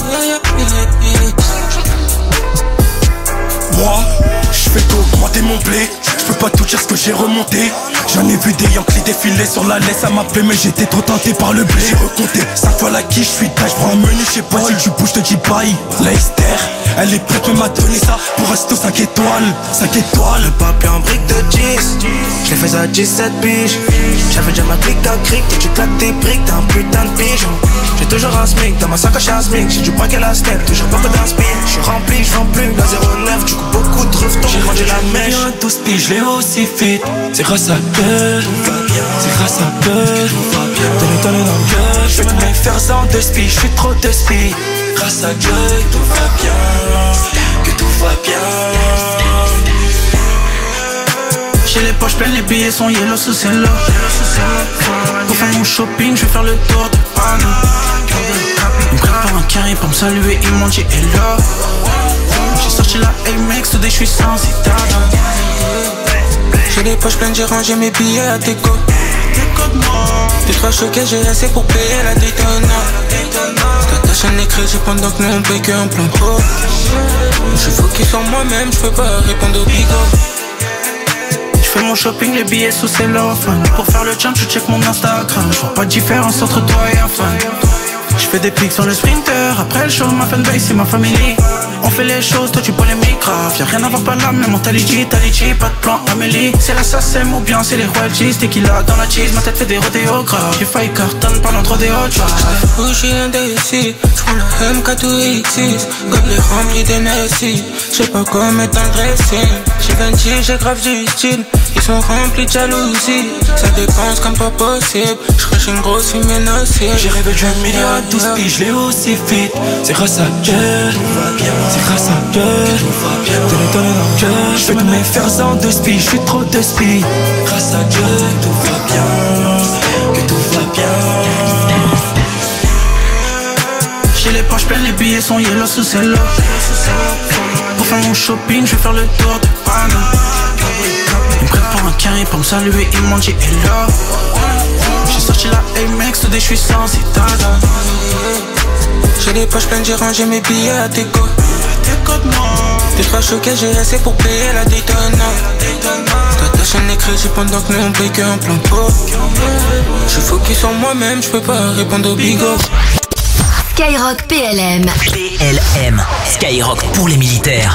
Moi, je fais qu'augmenter mon blé. Je peux pas tout dire ce que j'ai remonté. J'en ai vu des Yankees défiler sur la laisse, ça m'a plu mais j'étais trop tenté par le blé. J'ai recompté 5 fois la quiche, je suis tâche, prends un menu, je sais pas si tu bouges, te dis bye. La Esther, elle est prête, m'a donné ça pour resto 5 étoiles, 5 étoiles. Le papier en brique de 10, je l'ai fait à 17 piges. J'avais déjà ma clique à cric, et tu claques tes briques, t'as un putain de pigeon. J'ai toujours un smic, dans ma sacoche un smic. J'ai du braquet la step, toujours pas que d'un spin. J'suis rempli, j'vends plus, la 09, du coup beaucoup de reftons. J'ai mangé la mèche. J'ai un 12 piges, je l'ai aussi fit. C'est grâce à que tout va bien. C'est grâce à que tout va bien. Donne dans le cœur, je vais me faire sans de spi. Je suis trop de spi. Grâce à que tout va bien. Que tout va bien. J'ai les poches pleines, les billets sont yellow sous cello. Pour faire mon shopping, je vais faire le tour de Paris. Ils me prennent pour un carré pour me saluer, ils m'ont dit hello. J'ai sorti la Amex, today je suis sans citadin. J'ai les poches pleines, j'ai rangé mes billets à déco. T'es trop choqué, j'ai assez pour payer la Daytona. Ta chaîne les crédits pendant que nous on paye qu'un plein pot. J'suis focus sur moi-même, j'peux pas répondre au bigot. J'fais mon shopping, les billets sous cellophane. Pour faire le jump, je check mon Instagram. J'vois pas de différence entre toi et un fan. J'fais des pics sur le sprinter. Après le show, ma fanbase c'est ma famille. On fait les choses, toi tu polémiques grave. Y'a rien à voir par là, même mentalité, Talichi, pas de plan Amélie. C'est la SACEM ou bien c'est les royalties. Tequila dans la cheese, ma tête fait des rodéos graves. J'ai failli carton pendant trop des hot drive. Où j'suis indécis, j'prends la MK2X6 comme les remplis d'NSI. J'sais pas quoi mettre dans le dressing. J'ai 26, j'ai grave du style. Ils sont remplis de jalousie. Ça dépense comme pas possible. J'crache une grosse fumée nocive. J'ai rêvé d'un million à 12 piges, je l'ai aussi fit. C'est grâce à que tout va bien. C'est grâce à que tout va bien. Donne dans le cœur, je vais me faire sans de spi. Je suis trop de spi. Grâce à que tout va bien. Que tout va bien. J'ai les poches pleines, les billets sont yellow sous cello. Pour faire mon shopping, je vais faire le tour de Paris. Ils me prennent pour un carré pour me saluer, ils m'ont dit hello. J'ai sorti la Amex, today je suis sans citadin. J'ai les poches pleines, j'ai rangé mes billets à déco. T'es trop choqué, j'ai assez pour payer la Daytona. Ta chaîne les crédits pendant que nous on paye qu'un plein pot. J'suis focus sur moi-même, j'peux pas répondre au bigot. Skyrock PLM. PLM. Skyrock pour les militaires.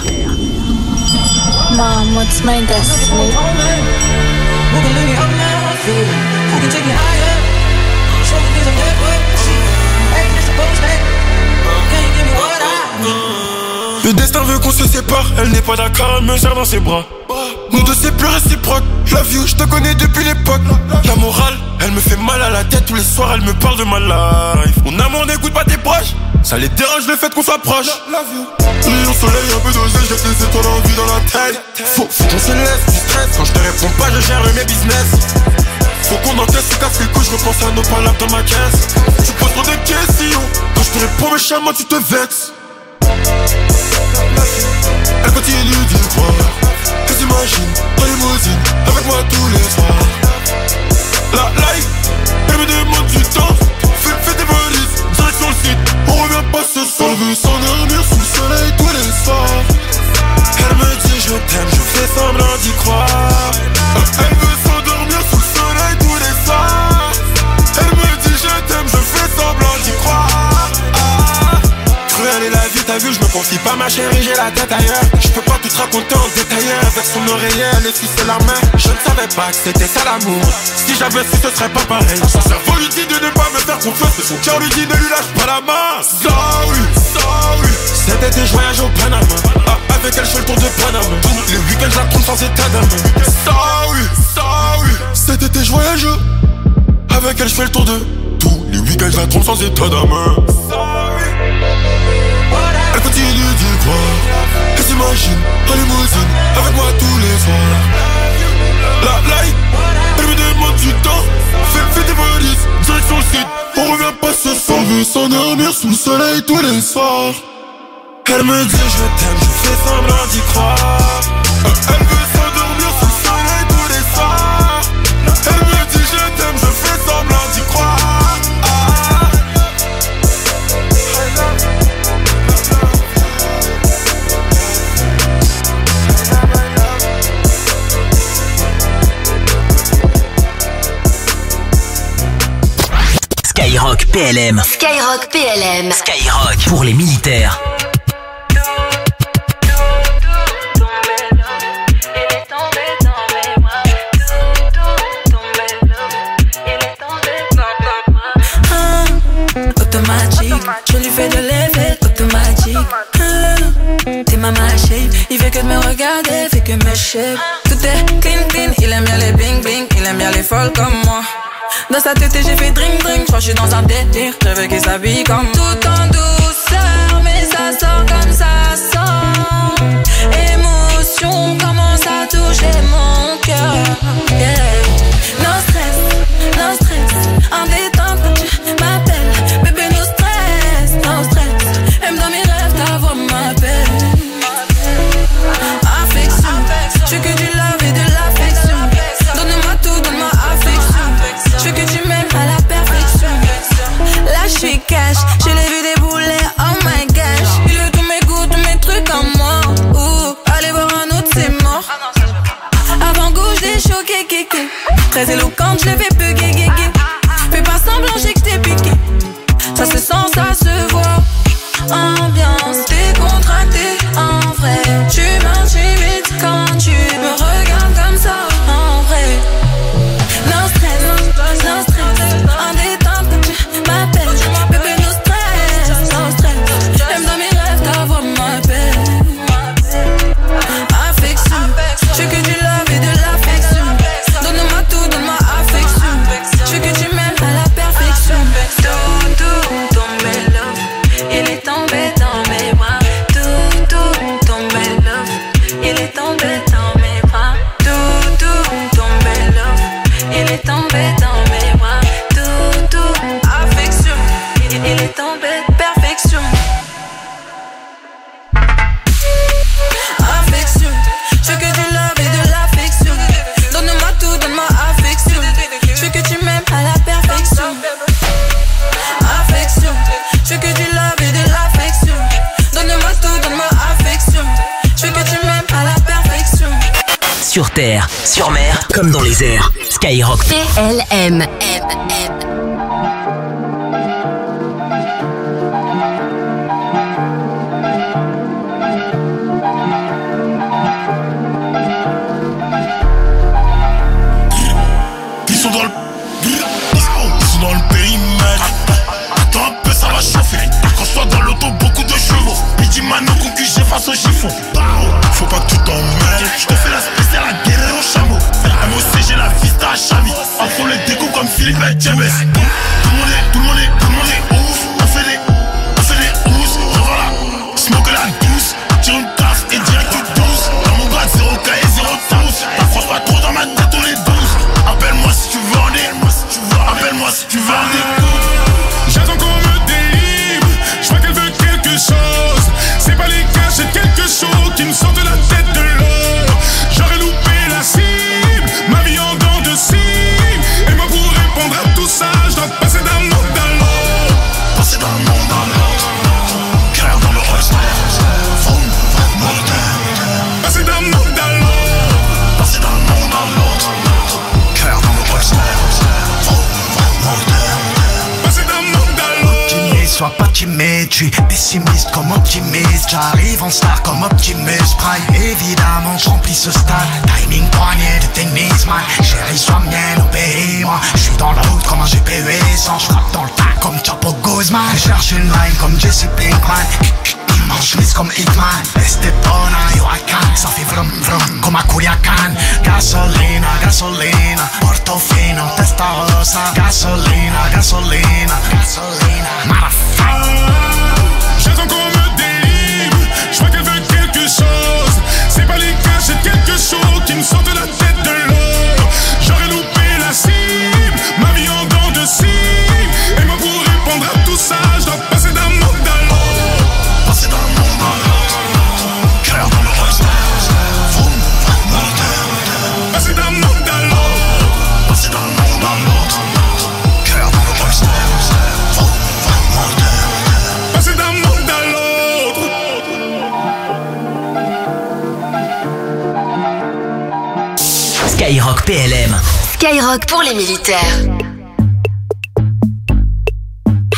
Mom, what's my destiny? Who can live it up now? Who can take it higher? Show me things I'm dead for. Hey, it's supposed to. Can you give me what I need? Le destin veut qu'on se sépare. Elle n'est pas d'accord, elle me serre dans ses bras. Nous deux c'est plus réciproque. Love you, je te connais depuis l'époque. La morale, elle me fait mal à la tête. Tous les soirs elle me parle de ma life. Mon amour n'écoute pas tes proches. Ça les dérange le fait qu'on soit proche. Rayon soleil, un peu dosé, j'ai des étoiles en vue dans la tête. Faut qu'on se laisse du stress. Quand je te réponds pas, je gère mes business. Faut qu'on encaisse, se casse les couilles, je repense à nos palabres dans ma caisse. Tu poses trop de questions. Quand je te réponds méchamment, tu te vexes. Elle continue d'y croire. Que t'imagines, en limousine, avec moi tous les soirs. La life, elle me demande du temps. Fais tes valises, direction le site. On revient pas ce soir. Elle veut s'endormir sous le soleil tous les soirs. Elle me dit je t'aime, je fais semblant d'y croire. Elle veut s'endormir sous le soleil tous les soirs. Elle me dit je t'aime, je fais semblant d'y croire. Cruelle est la vie, t'as vu, je me confie pas ma chérie, j'ai la tête ailleurs. Je peux pas tout te raconter en détail. Avec son oreiller, elle essuie la main. Je ne savais pas que c'était ça l'amour. Si j'avais su, ce serait pas pareil. Son cerveau lui dit de ne pas me faire confiance, mais son cœur lui dit ne lui lâche pas la main. Sorry, sorry. Cet été, je voyage au Panama. Avec elle, je fais le tour de Panama. Les week-ends, je la trompe sans état d'âme. Sorry, sorry. Cet été, je voyage. Avec elle, je fais le tour de tous les week-ends, je la trompe sans état d'âme. Elle continue d'y croire. Elle s'imagine en limousine avec moi tous les soirs. La light, elle me demande du temps. Fais tes valises, direction le site. On revient pas ce soir. Elle veut s'endormir sous le soleil tous les soirs. Elle me dit je t'aime, je fais semblant d'y croire. Elle veut s'endormir sous le soleil tous les soirs. Elle me dit je t'aime, je fais semblant d'y croire. PLM. Skyrock PLM. Skyrock pour les militaires. Automatique, je lui fais de l'effet automatique. T'es ma shape, il fait que de me regarder, fait que me shape. Tout est clean clean, il aime bien les bling bling, il aime bien les folles comme moi. Dans sa tête j'ai fait drink drink, je crois que je suis dans un délire, je veux qu'il s'habille comme tout en douceur, mais ça sort comme ça sort. Émotion commence à toucher mon cœur. Yeah. No stress, en détente quand tu m'appelles. Bébé no stress, aime dans mes rêves ta voix m'appelle. Affection, je veux que du love et de l'affection. Donne-moi tout, donne-moi affection. Je veux que tu m'aimes à la perfection. Là je suis cash, je l'ai vu débouler, oh my gosh. Il veut tous mes goûts, tous mes trucs en moi. Allez voir un autre c'est mort. Avant gauche des choqués, kéké. Très éloquente, je l'ai fait bugger. Fais pas semblant, j'ai que t'es piqué. Ça se sent, ça se voit. Ambiance décontractée, en vrai. Tu m'intimides quand tu me regardes comme ça, en vrai. No stress, en détente quand tu m'appelles. Bébé, no stress. Même dans mes rêves, ta voix m'appelle. Affection, je veux que du love et de l'affection. Donne-moi tout, donne-moi affection. Je veux que tu m'aimes à la perfection. Tout, tombé love, il est tombé dans mes bras. Tout, tombé love, il est tombé dans mes bras. Tout, tombé love, il est tombé dans mes bras. Tout, affection, il est tombé perfection. Affection, je veux que du love et de l'affection. Donne-moi tout, donne-moi affection. Je veux que tu m'aimes à la perfection. Affection, je veux que du love et de l'affection. Donne-moi tout, donne-moi affection. Je veux que tu m'aimes à la perfection. Sur terre, sur mer, comme dans les airs. Skyrock PLM. Ils sont dans le... Ils sont dans le périmètre. Attends un peu, ça va chauffer. Accroche-toi dans l'auto, beaucoup de chevaux. Pidi Mano, concu, j'ai face au chiffon. Faut pas que tu t'emmêles. Je te fais la spéciale, la guerre au chameau. MOC, j'ai la vista à Chavi. Enfant les décos comme Philippe et James. Tout le monde est ouf. On fait des housses. Revoilà, smoke la douce. Tire une taf et direct tu douce. Dans mon grade, 0K et 0 tous. T'approches pas trop dans ma tête, on est 12. Appelle-moi si tu veux en appelle-moi si tu veux en écoute. J'attends qu'on me délivre, je vois qu'elle veut quelque chose. C'est pas les cas, c'est quelque chose qui me sort de la tête de l'eau. J'aurais loupé la cible, ma vie en dents de cible. Et moi pour répondre à tout ça, je dois passer d'un monde à l'autre. Passer d'un monde à l'autre. Cœur dans le holster. Passer d'un monde à l'autre. Passer d'un monde à l'autre. Cœur dans le holster. Passer d'un monde à l'autre. Optimiste, sois pas timide, je suis pessimiste comme optimiste. J'arrive en star comme Optimus Prime. Évidemment, je remplis ce stade. Timing poignet de tennis, man. Chérie, sois mienne, obéis-moi. Je suis dans la route comme un GPU sans. Je frappe dans le tas comme Chapo Guzman. Je cherche une line comme Jesse Pinkman. Chemise comme Hitman, Estepona, Huracan. Ça fait vrum vrum comme à Culiacan. Gasolina, Portofino, Testarossa. Gasolina, motherfucker. J'attends qu'on me délivre, je vois qu'elle veut quelque chose. C'est pas les cas, c'est quelque chose qui me sort de la tête de l'eau. J'aurais loupé la cible, ma vie en dents de cible. Et moi pour répondre à tout ça, je dois passer d'un monde à l'autre. Passer d'un monde à l'autre. Cœur dans le holster. Passer d'un monde à l'autre. Passer d'un monde à l'autre. Cœur dans le holster. Passer d'un monde à l'autre. Skyrock PLM. Skyrock pour les militaires.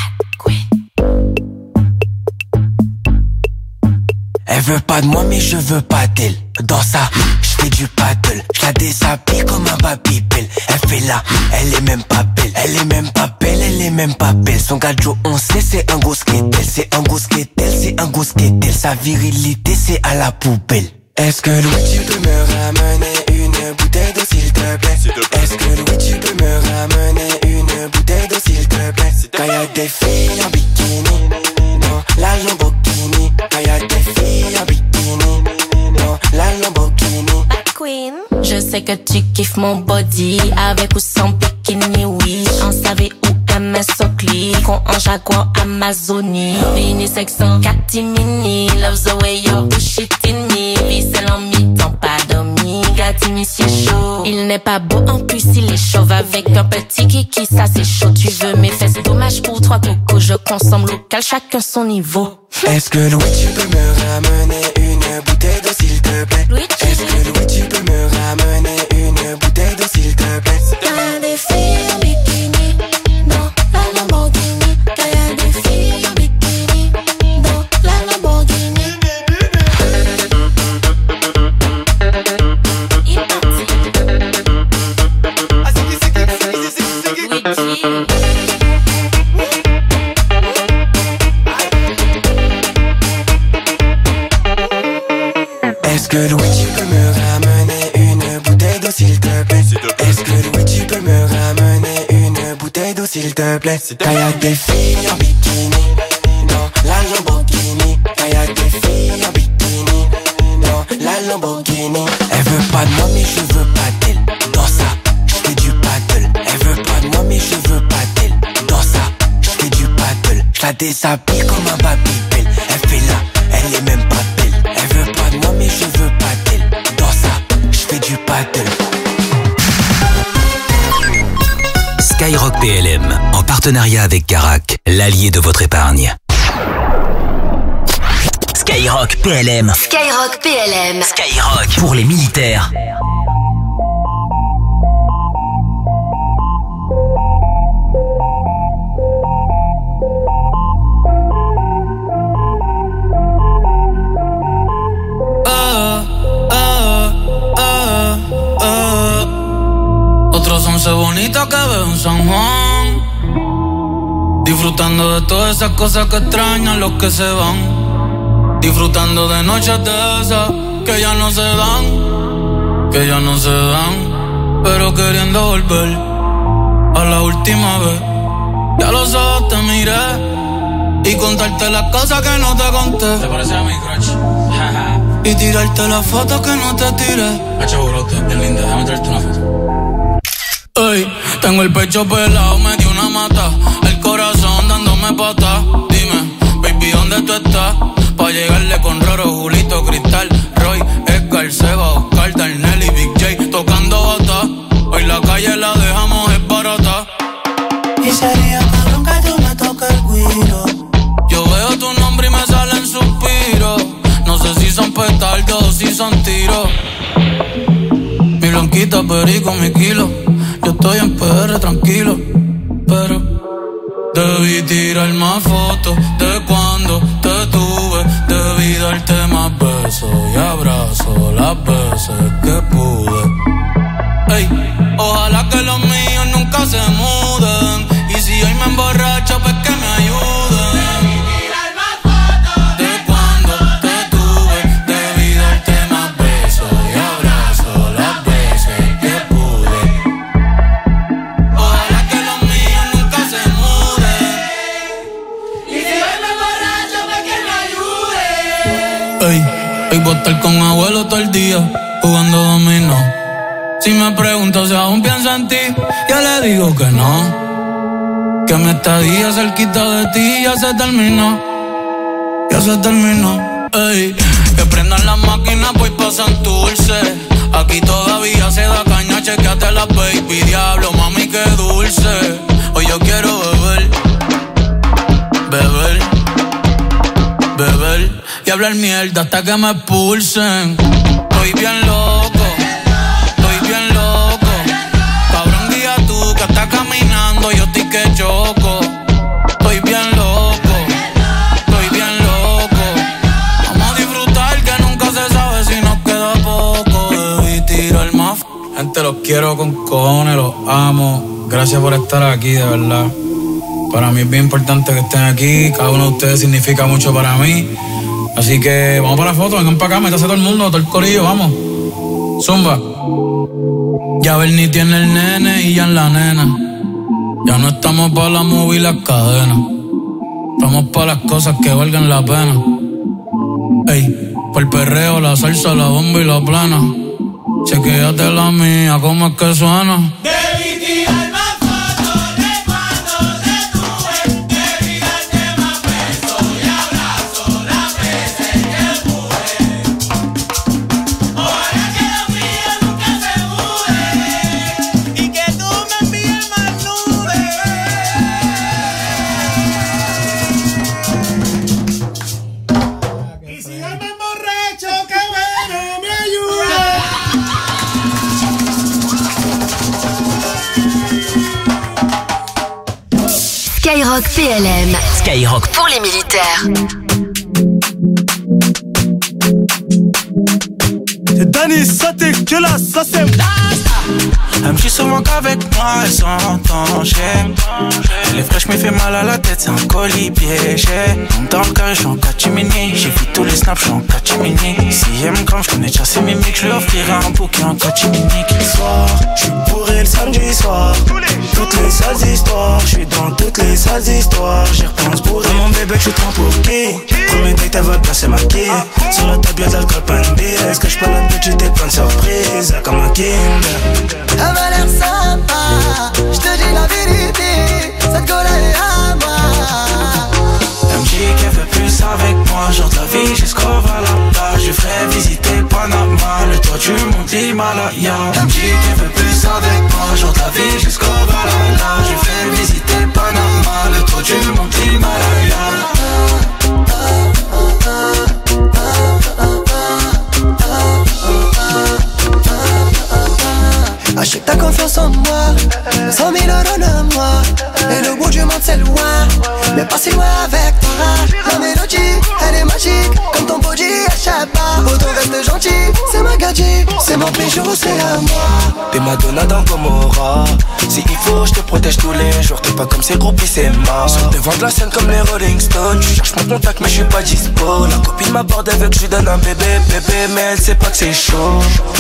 Elle veut pas de moi mais je veux pas d'elle. Dans ça, je fais du paddle. Je la déshabille comme un Babybel. Elle fait là, elle est même pas belle. Elle est même pas belle, elle est même pas belle. Son gadjo on sait c'est un gros skatel. C'est un gros skatel, c'est un gros skatel. Sa virilité c'est à la poubelle. Est-ce que Louis tu peux me ramener une bouteille d'eau s'il te plaît? Est-ce que Louis tu peux me ramener une bouteille d'eau s'il te plaît? Quand y'a des filles en bikini dans la Lamborghini. Quand y'a des filles en bikini dans la Lamborghini. Queen. Je sais que tu kiffes mon body avec ou sans bikini, oui. En savez où MS Oakley, con en Jaguar Amazonie. Vini sexant, catimini, loves the way you push it in me. Vissel en mi-temps, pas dormi, gâti monsieur chaud. Il n'est pas beau, en plus il est chauve. Avec un petit kiki, ça c'est chaud. Tu veux mes fesses, dommage pour trois cocos. Je consomme local, chacun son niveau. Est-ce que Louis tu peux me ramener une bouteille d'eau s'il te plaît? Est-ce que Louis tu peux me ramener une bouteille d'eau s'il te plaît? Y'a des filles en bikini dans la Lamborghini. Y'a des filles en bikini dans la Lamborghini. Est-ce que Louis tu peux me ramener une bouteille d'eau s'il te plaît? Est-ce que Louis tu peux me ramener une bouteille d'eau s'il te plaît? Quand y'a des filles en bikini dans la Lamborghini. Quand y'a des filles en bikini dans la Lamborghini. Elle veut pas de moi mais je veux pas d'elle. Dans ça, je fais du paddle. Elle veut pas de moi mais je veux pas d'elle. Dans ça, je fais du paddle. Je la déshabille comme un Babybel. Elle fait là, elle est même pas belle. Elle veut pas de moi mais je veux pas d'elle. Dans ça, je fais du paddle. Skyrock PLM, en partenariat avec Carac, l'allié de votre épargne. Skyrock PLM. Skyrock PLM. Skyrock pour les militaires. Otros 11 bonitos que veo en San Juan, disfrutando de todas esas cosas que extrañan los que se van, disfrutando de noches de esas que ya no se dan, que ya no se dan, pero queriendo volver a la última vez. Ya los ojos te miré y contarte las cosas que no te conté. ¿Te parece a mi crush? Y tirarte las fotos que no te tiré. Hacho, brote, bien linda, déjame traerte una foto. Ey, tengo el pecho pelado, me dio una mata, el corazón dándome patas. Dime, baby, ¿dónde tú estás? Pa' llegarle con Roro, Julito, Cristal, Roy, Edgar, Seba, Oscar, Darnell y Big J tocando bata. Hoy la calle la dejamos es barata. Y sería cabrón que tú me toques el guiro. Yo veo tu nombre y me salen suspiros. No sé si son petardos o si son tiros. Mi blanquita, perico, mi kilo. Yo estoy en PR tranquilo, pero debí tirar más fotos de cuando te tuve. Debí darte más besos y abrazos las veces que pude. Ey, ojalá que los míos nunca se muden. Y si hoy me emborracho, pues que me ayuden. Debí tirar más fotos de cuando te tuve. Debí darte más besos y abrazos las veces que pude. Ojalá que los míos nunca se muden. Y si hoy me emborracho, pues que me ayuden. Ey, hoy voy a estar con abuelo todo el día jugando dominó. Si me pregunto si aún pienso en ti, yo le digo que no. Que mi estadía cerquita de ti ya se terminó. Ya se terminó. Ey, que prendan las máquinas, voy pa' Santurce. Aquí todavía se da caña, chequeate la baby. Diablo, mami, qué dulce. Hoy yo quiero beber, beber, beber y hablar mierda hasta que me expulsen. Estoy bien loco. Bien loco, cabrón, guía tú que estás caminando, yo estoy que choco. Estoy bien loco, estoy bien loco. Vamos a disfrutar gente, los quiero con cojones, los amo. Gracias por estar aquí, de verdad. Para mí es bien importante que estén aquí. Cada uno de ustedes significa mucho para mí. Así que vamos para la foto, vengan para acá, métase todo el mundo, todo el corillo, vamos. Zumba. Ya Bernie tiene el nene y ya en la nena. Ya no estamos para la movie y las cadenas. Estamos para las cosas que valgan la pena. Ey, por el perreo, la salsa, la bomba y la plana. Chequéate la mía, ¿cómo es que suena? Skyrock PLM. Skyrock pour les militaires. C'est Danny, ça dégueulasse, ça c'est... Elle me dit souvent qu'avec moi elle s'entend. Elle est fraîche mais fait mal à la tête, c'est un colis piégé. Dans le carré, je suis en catimini. J'ai vu tous les snaps, je suis en catimini. Si elle me crame, je connais déjà ses mimiques. Je lui offrirai un bouquet en catimini. Soir, je suis bourré le samedi soir. Toutes les sales histoires, je suis dans toutes les sales histoires. J'y repense bourré. Mon bébé, je suis trop pour qui? Premier date, elle veut placer ma quille. Sur la table, y'a de l'alcool, pas une bille. Est-ce que je peux la bitch, j'étais plein de surprises. Comme un Kinder. Elle m'a l'air sympa, je te dis la vérité, cette gueule elle est à moi. Elle me dit qu'elle veut plus avec moi, genre de la vie jusqu'au Valhalla. Je ferai visiter Panama, le toit du mont Himalaya. Elle me dit qu'elle veut plus avec moi, genre de la vie jusqu'au Valhalla. Je ferai visiter Panama, le toit du mont Himalaya. Achète ta confiance en moi, 100 000 euros de moi. Et le bout du monde c'est loin, mais pas si loin avec toi. La mélodie, elle est magique, comme ton body, échappe pas. Autant reste gentil, c'est ma gadget, c'est mon bijou, c'est à moi. T'es Madonna dans Gomorrah. Si il faut, je te protège tous les jours. T'es pas comme ces groupies, c'est mort. Sur le devant de la scène comme les Rolling Stones. Tu cherches mon contact, mais je suis pas dispo. La copine m'aborde avec, je lui donne un bébé, mais elle sait pas que c'est chaud.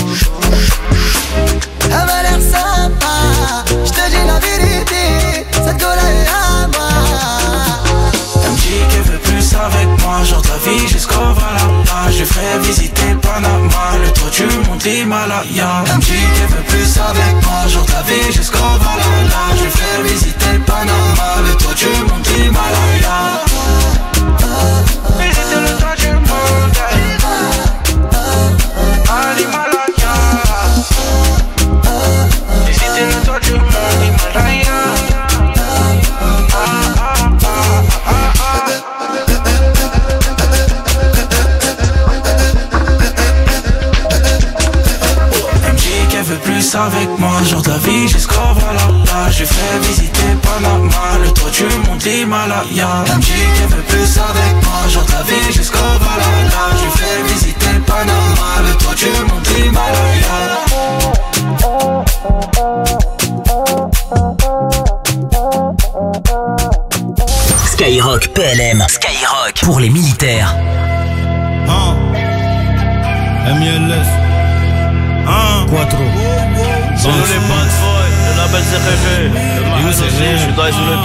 Elle m'a l'air sympa, je te dis la vérité, cette gueule est à moi. Elle me dit qu'elle veut plus avec moi, genre de la vie jusqu'au Valhalla. Je ferai visiter Panama, le toit du mont Himalaya. Elle me dit qu'elle veut plus avec moi, genre de la vie jusqu'au Valhalla. Je ferai visiter Panama, le toit du mont Himalaya. Visiter le toit du monde à l'Himalaya. Visiter le toit du monde Himalaya. Plus avec moi, jour de la vie jusqu'au Valhalla. Je fais visiter Panama, le toit du mont Himalaya. Elle me dit qu'elle veut plus avec moi, jour de la vie jusqu'au Valhalla. Je fais visiter Panama, le toit du mont Himalaya. Skyrock PLM. Skyrock pour les militaires. MLS. Quattro. C'est nous les bad boys, le label c'est réfé. Le mahal aussi, je suis dans le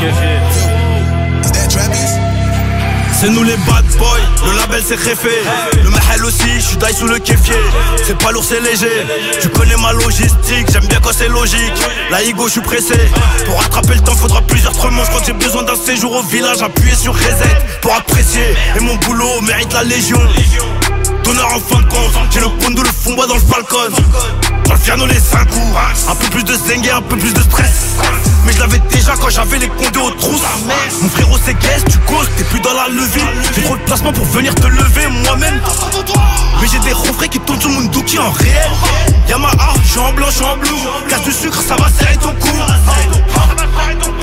kéfé. C'est nous les bad boys, le label c'est réfé. Le mahal aussi, je suis die sous le kéfier. C'est pas lourd, c'est léger. Tu connais ma logistique, j'aime bien quand c'est logique. La higo, je suis pressé. Pour rattraper le temps, faudra plusieurs tremanches. Quand j'ai besoin d'un séjour au village, appuyer sur reset pour apprécier. Et mon boulot mérite la légion. Donneur en fin de compte, j'ai le pondo, le fond bois dans le falcon. Dans le piano les 5 coups, un peu plus de zingue et un peu plus de stress. Mais je l'avais déjà quand j'avais les condés aux trousses. Mon frérot c'est guest, tu causes, t'es plus dans la levée. J'ai trop de placement pour venir te lever moi-même. Mais j'ai des refrains qui tournent sur mon dookie en réel. Yamaha, je suis en blanc, je suis en bleu. Casse du sucre, ça va serrer ton cou.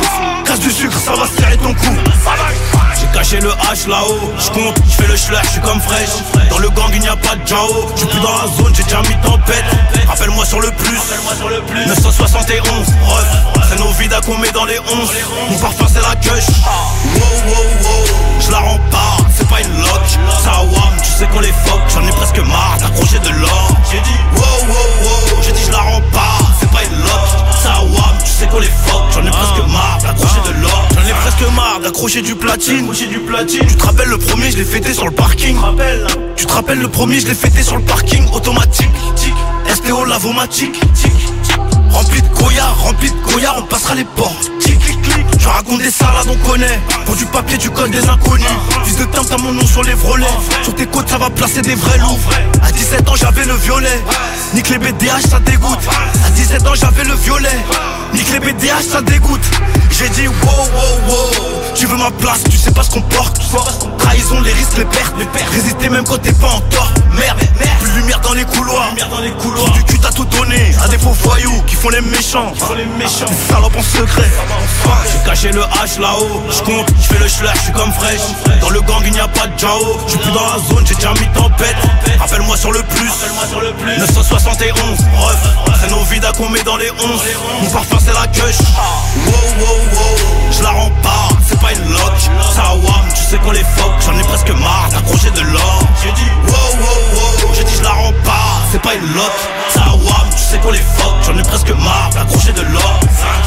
casse du sucre, ça va serrer ton cou. J'ai caché le H là-haut, j'compte, j'fais le schler, j'suis comme fraîche. Dans le gang il n'y a pas de Jao, j'suis plus dans la zone, j'ai déjà mis tempête. Rappelle-moi sur le plus, 971, ref. C'est nos vidas qu'on met dans les 11. Mon parfum c'est la cush. Wow wow wow, j'la rends pas, c'est pas une lock. Ça wam, tu sais qu'on les fuck, j'en ai presque marre d'accrocher de l'or. J'ai dit wow wow wow, j'ai dit j'la rends pas, c'est pas une lock. Ça wam, tu sais qu'on les fuck, j'en ai presque marre d'accrocher de l'or. J'en ai presque marre d'accrocher du platine. Tu te rappelles le premier, je l'ai fêté sur le parking. Tu te rappelles le premier, je l'ai fêté sur le parking automatique. STO lavomatique. Rempli de Goya, on passera les portes. Je raconte des salades, on connaît. Pour du papier, du code des inconnus. Fils de temps, t'as mon nom sur les vrolets. Sur tes côtes, ça va placer des vrais loups. À 17 ans, j'avais le violet. Nique les BDH, ça dégoûte. À 17 ans, j'avais le violet. Nique les BDH, ça dégoûte. J'ai dit wow, wow, wow. Tu veux ma place, tu sais pas ce qu'on porte. Trahison, les risques, les pertes. Résister même quand t'es pas en tort. Merde, plus de lumière dans les couloirs. Trop du cul, t'as tout donné à des faux voyous qui font les méchants. Des salopes en secret. J'ai caché le H là-haut, j'compte, j'fais le schler, j'suis comme fraîche. Dans le gang il n'y a pas de Jao, j'suis plus dans la zone, j'ai déjà mis tempête. Rappelle-moi sur le plus, 971, ref. C'est nos vidas qu'on met dans les 11. Mon parfum c'est la cush. Wow wow wow, j'la rends pas, c'est pas une lock. Ça wam, tu sais qu'on les fuck, j'en ai presque marre d'accrocher de l'or. J'ai dit wow wow wow, j'ai dit j'la rends pas, c'est pas une lock. Ça wam, tu sais qu'on les fuck, j'en ai presque marre d'accrocher de l'or.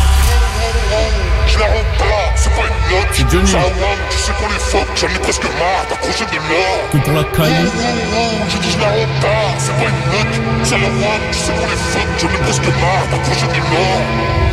Je la rends pas, c'est pas une note. Ça wam, tu sais qu'on les fuck, j'en ai presque marre d'accrocher de l'or. Que pour la caille. J'ai dit je la rends pas, c'est pas une note. Ça wam, tu sais qu'on les fuck, j'en ai presque marre d'accrocher de l'or.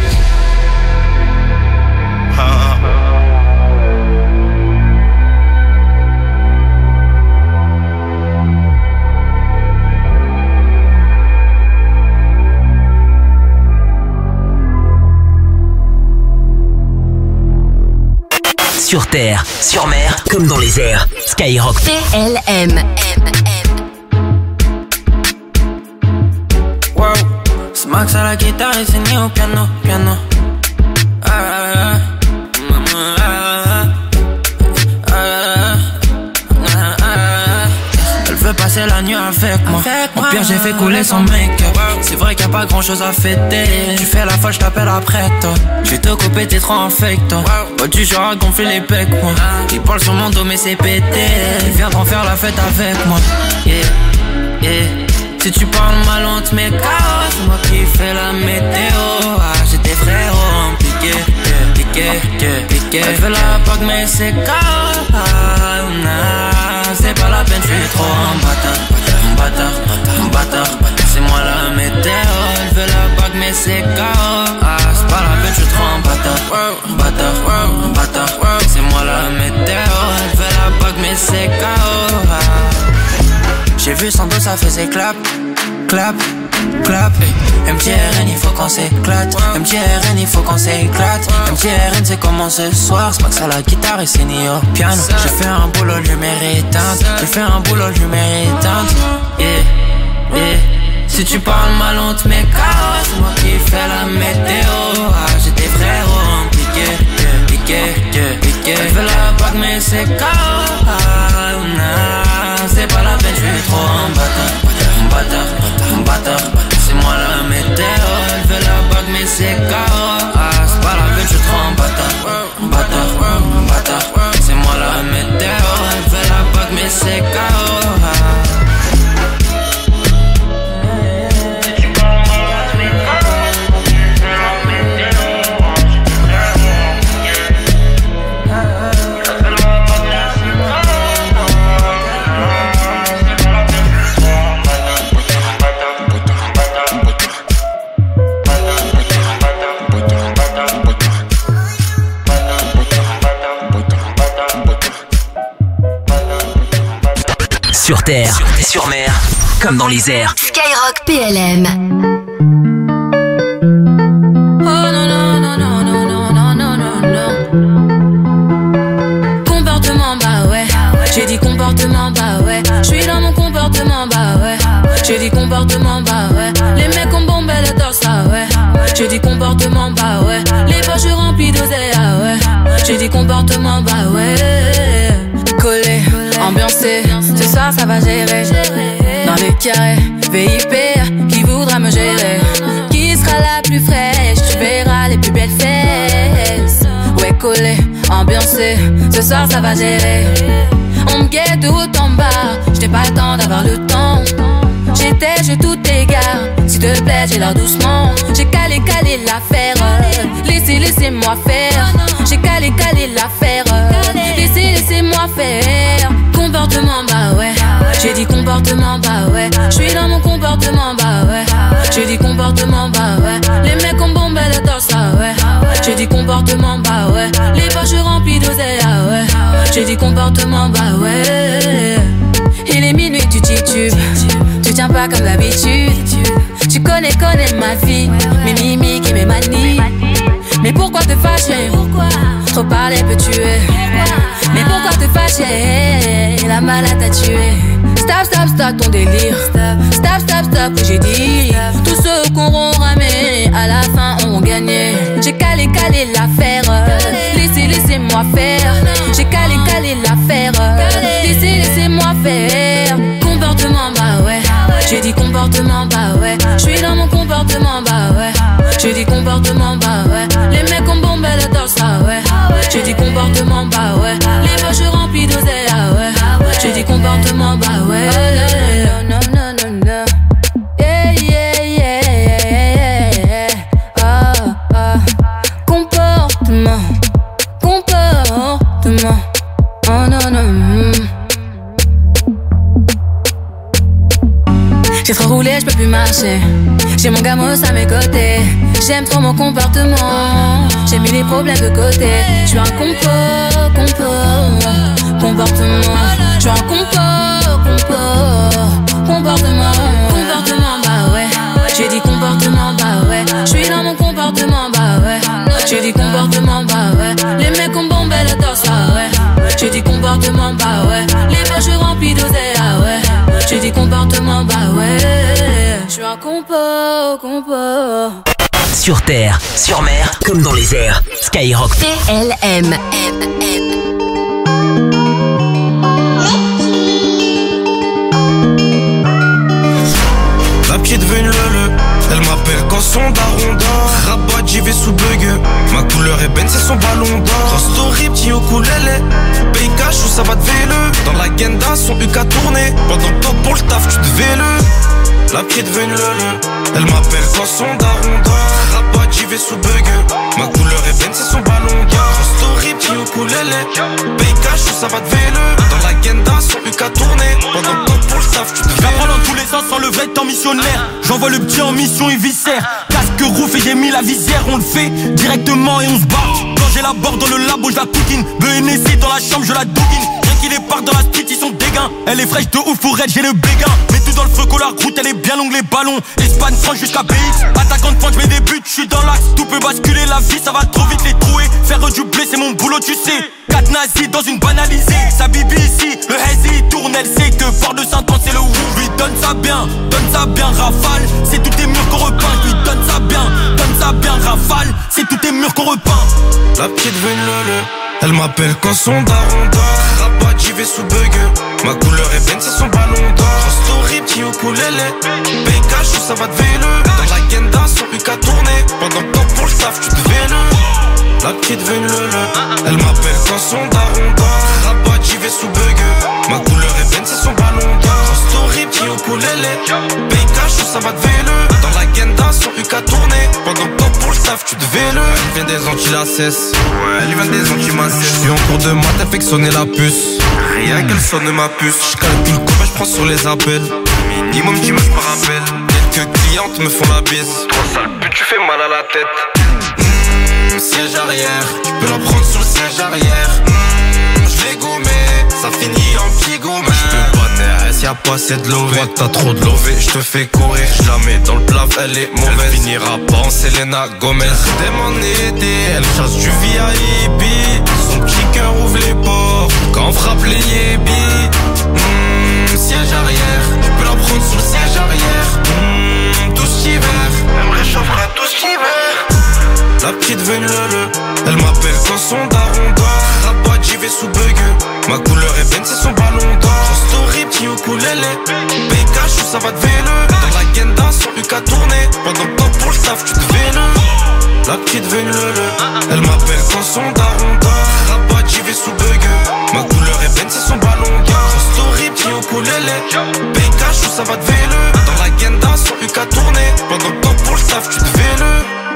Sur terre, sur mer, comme dans les airs. Skyrock PLM. Wow, c'est Max à la guitare et c'est Neo au piano. Elle veut passer la nuit avec moi. Au pire j'ai fait couler son make-up. C'est vrai qu'il y a pas grand chose à fêter. Tu fais la folle, je t'appelle après toi. Je vais te couper, t'es trop en fake toi. Oh, tu joueras à gonfler les pecs moi. Ils parlent sur mon dos mais c'est pété. Ils viendront faire la fête avec moi. Si tu parles mal on te met KO. C'est moi qui fais la météo. J'ai des frérots piqué. Elle veut la bague mais c'est KO. C'est pas la peine, je suis trop un bâtard. C'est moi la météo. Elle veut la bague mais c'est KO. C'est pas la peine, je suis trop un bâtard. C'est moi la météo. Elle veut la bague mais c'est KO. J'ai vu son dos, ça faisait clap. MTRN, il faut qu'on s'éclate. MTRN, il faut qu'on s'éclate. MTRN, c'est comment ce soir. C'est Max à la guitare et c'est Neo au piano. J'ai fait un boulot, lumière éteinte. Si tu parles mal, on te met KO. C'est moi qui fais la météo. J'ai des frérots piqué. Elle veut la bague, mais c'est KO. C'est pas la peine, je suis trop un bâtard. C'est moi la météo. Elle veut la bague, mais c'est KO. C'est pas la peine, je suis trop un bâtard. C'est moi la météo. Elle veut la bague, mais c'est KO. Sur terre, sur mer, comme dans les airs. Skyrock PLM. Oh non, non, non, non, non, non, non, non, non. Comportement, bah ouais. J'ai dit comportement, bah ouais. J'suis dans mon comportement, bah ouais. J'ai dit comportement, bah ouais. Les mecs ont bombé le torse, ah ouais. J'ai dit comportement, bah ouais. Les poches remplies d'oseille, ah ouais. dit comportement, bah ouais. Collé, ambiancé, ce soir ça va gérer. Dans le carré, VIP, qui voudra me gérer? Qui sera la plus fraîche? Tu verras les plus belles fesses. Ouais, collé, ambiancé, ce soir ça va gérer. On me guette tout en bas, j'n'ai pas le temps d'avoir le temps. Je tout égare, s'il te plaît, j'ai l'air doucement. J'ai calé l'affaire, laissez-moi faire. J'ai calé l'affaire, laissez-moi faire. Comportement, bah ouais. J'ai dit comportement, bah ouais. J'suis dans mon comportement, bah ouais. J'ai dit comportement, bah ouais. Les mecs ont bombé le torse, ah ouais. J'ai dit comportement, bah ouais. Les poches remplies d'oseille, ah ouais. J'ai dit comportement, bah ouais. Il est minuit, tu titubes. Tu tiens pas comme d'habitude. Tu connais ma vie, mes mimiques et mes manies. Mais pourquoi te fâcher? Trop parler peut tuer. Mais pourquoi te fâcher? La malade t'a tué. Stop ton délire. Stop que j'ai dit. Tous ceux qu'on auront ramé, à la fin ont gagné. J'ai calé l'affaire. Laissez-moi faire. J'ai calé l'affaire. Laissez-moi faire. Comportement, bah ouais. J'ai dit comportement, bah ouais. J'suis dans mon comportement, bah ouais. J'ai dit comportement, bah ouais. Les mecs ont bombé le torse, ah ouais. J'ai dit comportement, bah ouais. Les poches remplies d'oseille, ah ouais. J'ai dit comportement, bah ouais. Non. Yeah. Comportement. Oh non. J'ai trop roulé, j'peux plus marcher. J'ai mon gamos à mes côtés. J'aime trop mon comportement. J'ai mis les problèmes de côté. J'suis un comportement. J'suis un comportement, bah ouais. J'ai dit comportement, bah ouais. J'suis dans mon comportement, bah ouais. J'ai dit comportement, bah ouais. Les mecs ont bombé le torse, ah ouais. J'ai dit comportement, bah ouais. Les poches remplies d'oseille, ah ouais. J'ai dit comportement, bah ouais. J'suis un compo. Sur terre, sur mer, comme dans les airs. Skyrock PLM. La petite veut une lele, elle m'appelle quand son daron dort. Rabat, j'y vais sous bug. Ma couleur ébène, c'est son ballon d'or. Grosse story, petit ukulélé. Paye cash ou ça va te vélo. Dans la genda, son UK a tourné. Pendant le temps pour le taf, tu devais le. La petite veut une lele, elle m'appelle quand son daron dort. Rabat, j'y vais sous bug. Ma couleur ébène, c'est son ballon d'or. Grosse story, petit ukulélé. Paye cash ou ça va te vélo. Dans la genda, son UK a tourné. Pendant le temps pour le taf, tu devais le. J'apprends dans tous les sens sans le vrai temps missionnaire. J'envoie le petit en mission, il viscère. Casque rouf et j'ai mis la visière. On le fait directement et on se barre. Quand j'ai la barre dans le labo, je la coquine. BNC dans la chambre, je la douguine. Rien qu'il est part dans la street, ils sont dégains. Elle est fraîche de ouf, pour raid, j'ai le béguin. Mets tout dans le feu, la route, elle est bien longue, les ballons. Espagne, France jusqu'à BX. Attaquant de pointe, je mets des buts, je suis dans l'axe. Tout peut basculer, la vie, ça va trop vite les trouer. Faire du blé, c'est mon boulot, tu sais. 4 nazis dans une banalisée. Sa bibi ici, le hazy tourne, elle sait que fort de 5 ans, c'est le ouf. Lui donne ça bien, rafale. C'est tous tes murs qu'on repeint. Lui donne ça bien, rafale. C'est tous tes murs qu'on repeint. La petite veut une lele, elle m'appelle quand son daron dort. Rabat, j'y vais sous bug. Ma couleur ébène, c'est son ballon d'or. Story, petit ukulélé. Paye cash ou ça va te vélo. Dans la genda, son UK a tourné. Pendant le temps pour le taf, tu devais le. La petite veut une lele, elle m'appelle quand son daron dort. Rabat, j'y vais sous bug. Ma couleur ébène, c'est son ballon d'or. Story, petit ukulélé. Paye cash ou ça va te vélo. Dans la genda, son UK a tourné. Pendant le temps pour le taf, tu devais le. Elle vient des anti-lacesse. Elle vient des anti-macesse. J'suis en cours de maths, elle fait que sonner la puce. Rien qu'elle sonne ma puce. J'calcule combien j'prends sur les appels. Minimum 10 meufs par appel. Quelques clientes me font la bise. Trop sale pute, tu fais mal à la tête. Siège arrière, tu peux la prendre sur le siège arrière. J'vais gommer, ça finit en petit gourmet. J'peux pas taire, y'a pas assez de lové. Toi t'as trop de lové, j'te fais courir. J'la mets dans le plaf, elle est mauvaise. Elle finira pas en Selena Gomez. Elle m'en été, elle chasse du VIP. Son petit cœur ouvre les portes quand on frappe les yébis. Siège arrière, tu peux la prendre sur le siège arrière. Tout cet hiver, elle me réchauffera tout cet hiver. La petite veut une lele, elle m'appelle quand son daron dort. ukulélé. Pikachu, ça va te vélo. Dans la Genda, sur Uka tourné. Pendant que toi pour le taf, tu te vélo. La petite veine le. Elle m'appelle quand son daron dort. Rabat, j'y vais sous bug. Ma couleur est Ben, c'est son ballon d'or. Story, petit ukulélé. Pikachu, ça va te vélo. Dans la Genda, sur Uka tourné. Pendant que toi pour le taf, tu te vélo.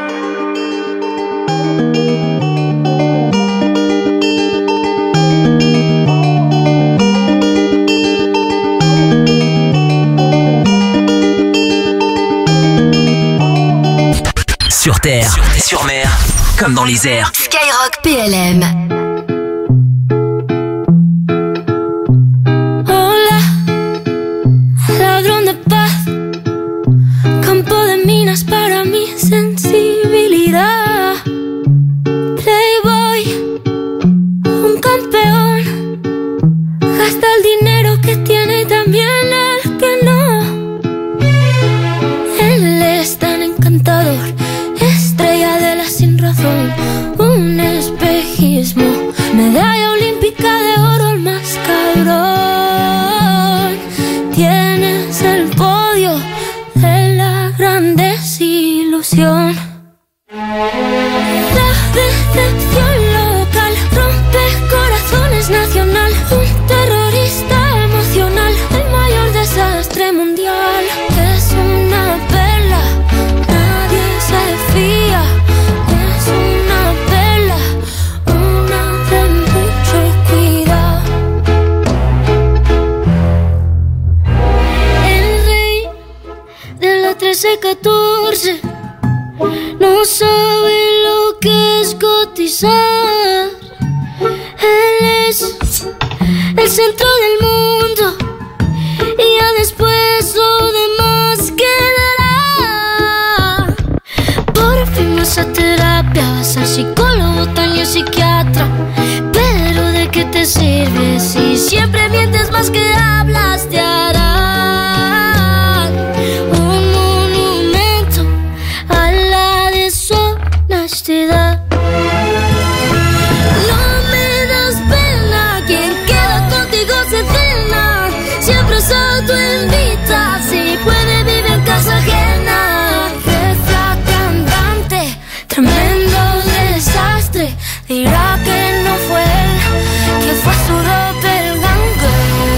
Sur terre, sur mer, comme dans les airs. Skyrock PLM. Hola, ladrón de paz, campo de minas para mi sensibilidad. Playboy, un campeón, gasta el dinero que tiene y también el que no. Él es tan encantador, estrella de la sin razón, un espejismo, medalla olímpica de oro, el más cabrón. Tienes el podio de la gran desilusión. La decepción local rompe corazones nacional, un terrorista emocional, el mayor desastre mundial. Es una perla, nadie se fía. Es una perla, una de mucho cuidado. El rey de la 13-14 no sabe lo que es cotizar. Él es el centro del mundo y ya después lo demás quedará. Por fin vas a terapia, vas al psicólogo, taño psiquiatra. Pero ¿de qué te sirve si siempre mientes más que hablas? Te harán un monumento a la deshonestidad. No me das pena, quien queda contigo se cena. Siempre se autoinvita, si puede vive en casa ajena. Jefa cantante, tremendo desastre. Dirá que no fue él, que fue su doppelganger.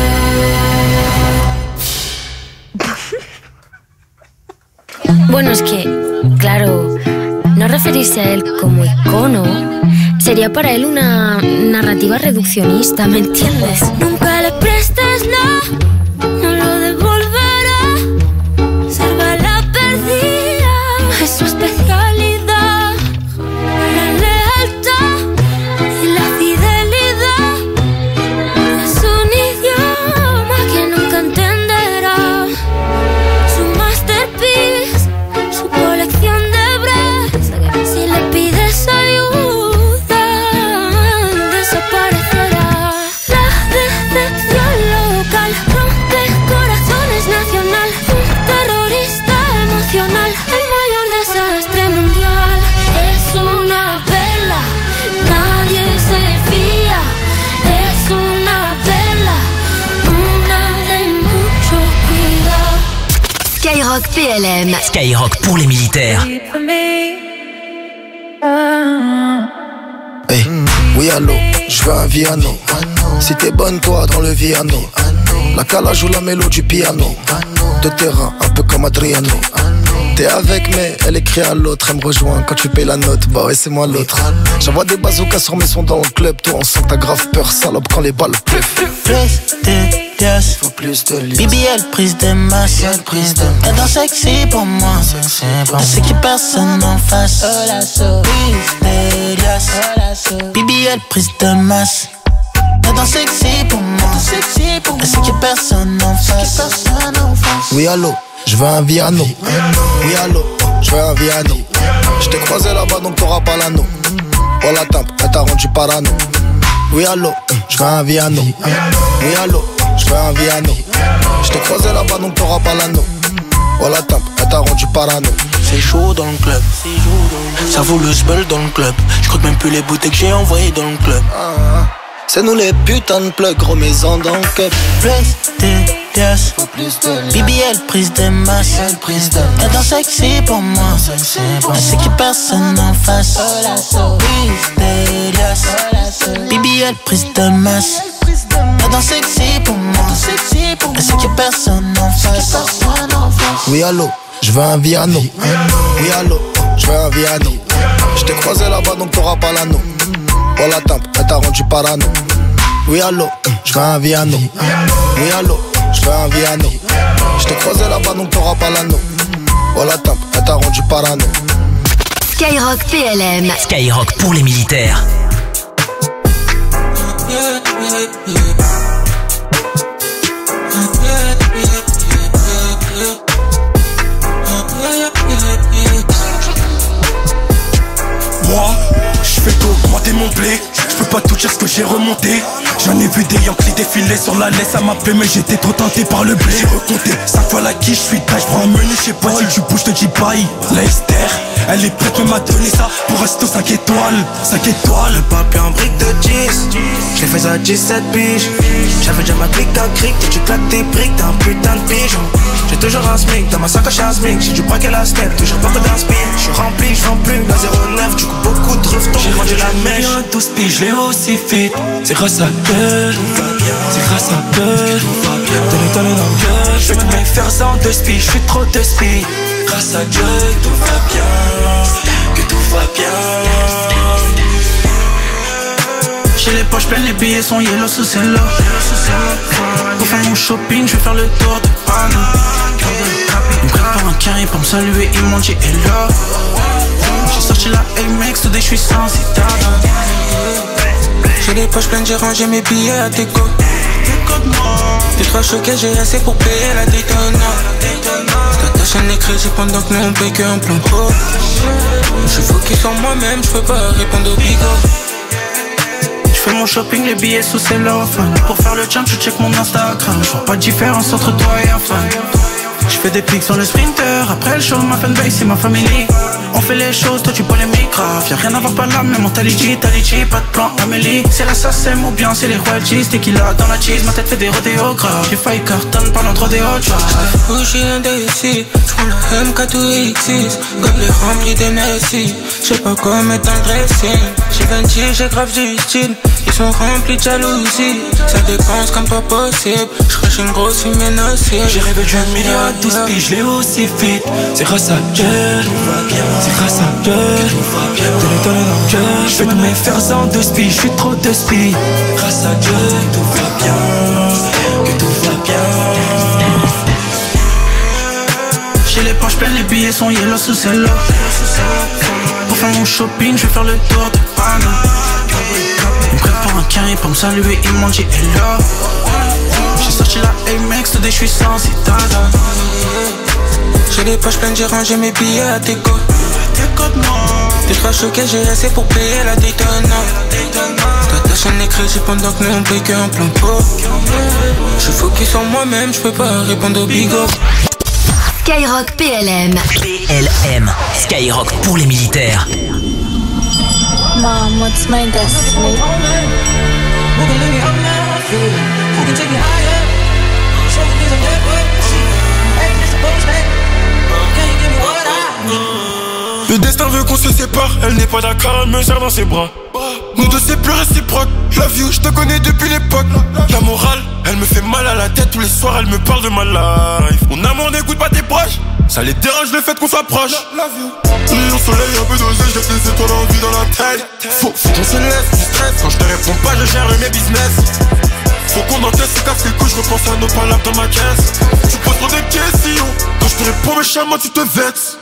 Bueno, es que, claro, no referirse a él como icono sería para él una narrativa reduccionista, ¿me entiendes? Nunca le prestes nada, no lo devolverá. Salva la perdida, es su especialidad. La lealtad y la fidelidad es un idioma que nunca entenderá. Su masterpiece, su colección de breves. Si le pides ayuda, desaparecerá. La decepción local rompe corazones nacional, un terrorista emocional, el mayor desastre mundial. Es una perla, nadie se fía. Es una perla, una de mucho cuidado. Skyrock PLM. Skyrock pour les militaires. Hey, oui allô, je veux un Viano. Si t'es bonne toi dans le Viano, la calage ou la mélo du piano. De terrain, un peu comme Adriano. T'es avec mais elle écrit à l'autre. Elle me rejoint quand tu payes la note. Bah ouais c'est moi l'autre. J'envoie des bazookas sur mes sons dans le club. Toi on sent que t'as grave peur salope quand les balles pleuvent. Plus de liasses, faut plus de liasses. BBL prise de masse, elle danse sexy pour moi. Je sais qu'il y a personne en face. Plus de liasses, BBL prise de masse. Elle danse sexy pour moi. Je sais qu'il y a personne en face. Oui allô, je veux un Viano. Oui allô, je veux un Viano. Je t'ai croisé là-bas donc t'auras pas l'anneau. Oh la tape, elle t'a rendu parano. Oui allô, je veux un Viano. Oui allô, je veux un Viano. Je t'ai croisé là-bas donc t'auras pas l'anneau. Oh la tape, elle t'a rendu parano. C'est chaud dans le club, ça vaut le sbel dans le club. Je compte même plus les bouteilles que j'ai envoyées dans le club. C'est nous les putains de plugs, gros maisons dans le cup. Plus de liasses, BBL, prise de masse. Elle danse sexy pour moi. Elle sait que personne en face. BBL, prise de masse. Elle danse sexy pour moi. Elle sait que personne en face. Oui allô, je veux un Viano. Oui allô, je veux un Viano. Je t'ai croisé là-bas donc t'auras pas l'anneau. Oh la tempe, elle t'a rendu parano. Oui allô, je veux un Viano. Oui allô, je veux un Viano. Je t'ai croisé là-bas donc t'auras pas l'anneau. Oh la tempe, elle t'a rendu parano. Skyrock PLM. Skyrock pour les militaires. Moi, je fais qu'augmenter mon blé. Je peux pas tout dire ce que j'ai remonté. J'en ai vu des Yankees défiler sur la laisse à ma plaie, mais j'étais trop tenté par le blé. J'ai recompté 5 fois la quiche, je suis taille, je prends un menu, je sais pas si tu bouges, je te dis bye. La Esther, elle est prête, mais m'a donné ça pour rester 5 étoiles. 5 étoiles. Le papier en brique de 10, j'ai fait ça 17 piges. J'avais déjà ma clique à cric, tu claques tes briques, t'es un putain de pigeon. J'ai toujours un smic, dans ma sacoche un smic. J'ai du braquet la snap, toujours pas que d'un spin. J'suis rempli, j'vends plus, la 09, du coup beaucoup de revtons. J'ai rendu la mèche. 12 piges, je l'ai aussi fit. C'est grâce à Dieu, c'est grâce à Dieu. Donne dans le gueule, j'fais tous mes fers en 2 spies, j'suis trop de spies. Grâce à Dieu, tout va bien, que tout va bien. J'ai les poches pleines, les billets sont yellow sous cello. Pour faire mon shopping, je vais faire le tour de Paris. Ils me préparent un carré pour me saluer, ils m'ont dit hello. J'ai sorti la Amex, today je suis sans citadin. J'ai les poches pleines, j'ai rangé mes billets à déco. T'es trop choqué, j'ai assez pour payer la Daytona. T'attaches les crédits pendant que nous on paye qu'un plan pro. J'suis focus sur moi-même, j'peux pas répondre au bigot. J'fais mon shopping, les billets sous cellophane. Pour faire le jump, je check mon Instagram. J'vois pas de différence entre toi et un fan. J'fais des pics sur le sprinter. Après le show, ma fanbase c'est ma famille. On fait les choses, toi tu polémiques grave. Y'a rien à voir par là, mais mon talichi, pas de plan Amélie. C'est l'assassin ou bien c'est les royalties. Tequila dans la cheese, ma tête fait des rodéos graves. J'ai failli cartonne pendant trop des hot shots. J'suis indécis, j'prends la MK tout X6. Gobelet rempli des Messi. J'sais pas quoi mettre dans le dressing. J'ai 26, j'ai grave du style. Ils sont remplis de jalousie. Ça dépense comme pas possible. J'crache une grosse fumée nocive. J'ai rêvé d'une million à 12 piges, je l'ai aussi fit. C'est grâce à Dieu, c'est grâce à Dieu. Donne dans le cœur, j'fais tous mes fers en 2 spies, j'suis trop de spies. Grâce à Dieu, tout va bien, que tout va bien. J'ai les poches pleines, les billets sont yellow sous cello. Pour faire mon shopping, je vais faire le tour de Paris. Ils me préparent un carré pour me saluer, ils m'ont dit hello. J'ai sorti la Amex, today je suis sans citadin. J'ai les poches pleines, j'ai rangé mes billets à déco. T'es trop choqué, j'ai assez pour payer la Daytona. T'attaches les crédits pendant que nous on paye qu'un plan pro. J'suis focus sur moi-même, j'peux pas répondre au bigot. Skyrock PLM. PLM. Skyrock pour les militaires. Mom, what's my destiny? Who can lift me up now? Who can take me higher? Show me things I'm never seen. Ain't this supposed to? Can you give me what I need? Le destin veut qu'on se sépare, elle n'est pas d'accord, elle me serre dans ses bras. Nous deux c'est plus réciproque, love you, je te connais depuis l'époque. La morale, elle me fait mal à la tête, tous les soirs elle me parle de ma life. Mon amour n'écoute pas tes proches, ça les dérange le fait qu'on soit proche. Au soleil un peu dosé, j'ai des étoiles en vie dans la tête. Faut qu'on se laisse du stress, quand je te réponds pas je gère mes business. Faut qu'on encaisse, se casse les couilles, je repense à nos palabres dans ma caisse. Tu poses trop de questions, quand je te réponds méchamment tu te vexes.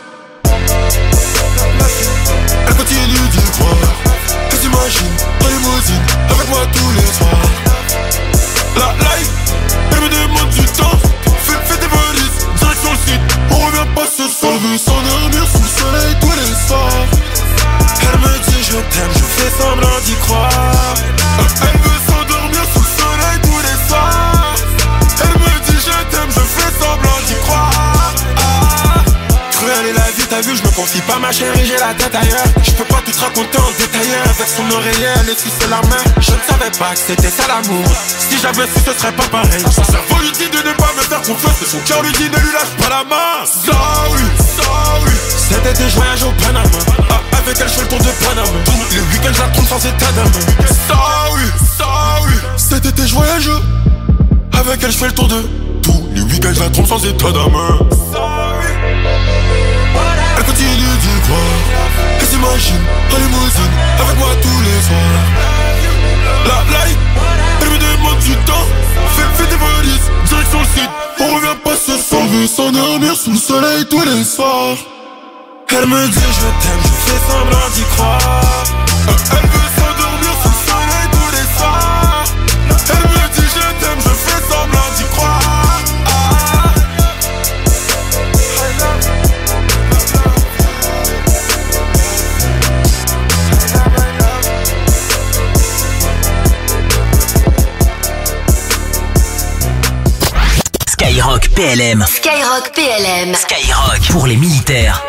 Elle continue d'y croire. Que t'imagines, dans les limousine, avec moi tous les soirs. La life, elle me demande du temps. Fais tes valises, direction le site. On revient pas ce soir. Elle veut s'endormir sous le soleil tous les soirs. Elle me dit je t'aime, je fais semblant d'y croire. Elle veut s'endormir sous le soleil tous les soirs. Elle me dit je t'aime, je fais semblant d'y croire. Cruelle est la vie, t'as vu, je me confie pas ma chérie, j'ai la tête ailleurs. Je peux pas tout te raconter en détail. Avec son oreiller, elle essuie la main. Je ne savais pas que c'était ça l'amour. Si j'avais su, ce serait pas pareil. Son cerveau lui dit de ne pas me faire confiance. son cœur lui dit ne lui lâche pas la main. Ça oui, cet été je voyage au Panama. Avec elle je fais le tour de Panama. Tous les week-ends je la trompe sans état d'âme. Ça oui, cet été je voyage. Avec elle je fais le tour de. Tous les week-ends je la trompe sans état d'âme. Elle continue d'y croire. Elle s'imagine en limousine avec moi tous les soirs. La light, elle me demande du temps. Fais des valises, direction le site. On revient pas ce soir. On veut s'endormir sous le soleil tous les soirs. Elle me dit je t'aime, je fais semblant d'y croire. Elle veut s'endormir sous le soleil tous les soirs. Elle me dit je t'aime, je fais semblant d'y croire. Skyrock PLM. Skyrock PLM. Skyrock pour les militaires.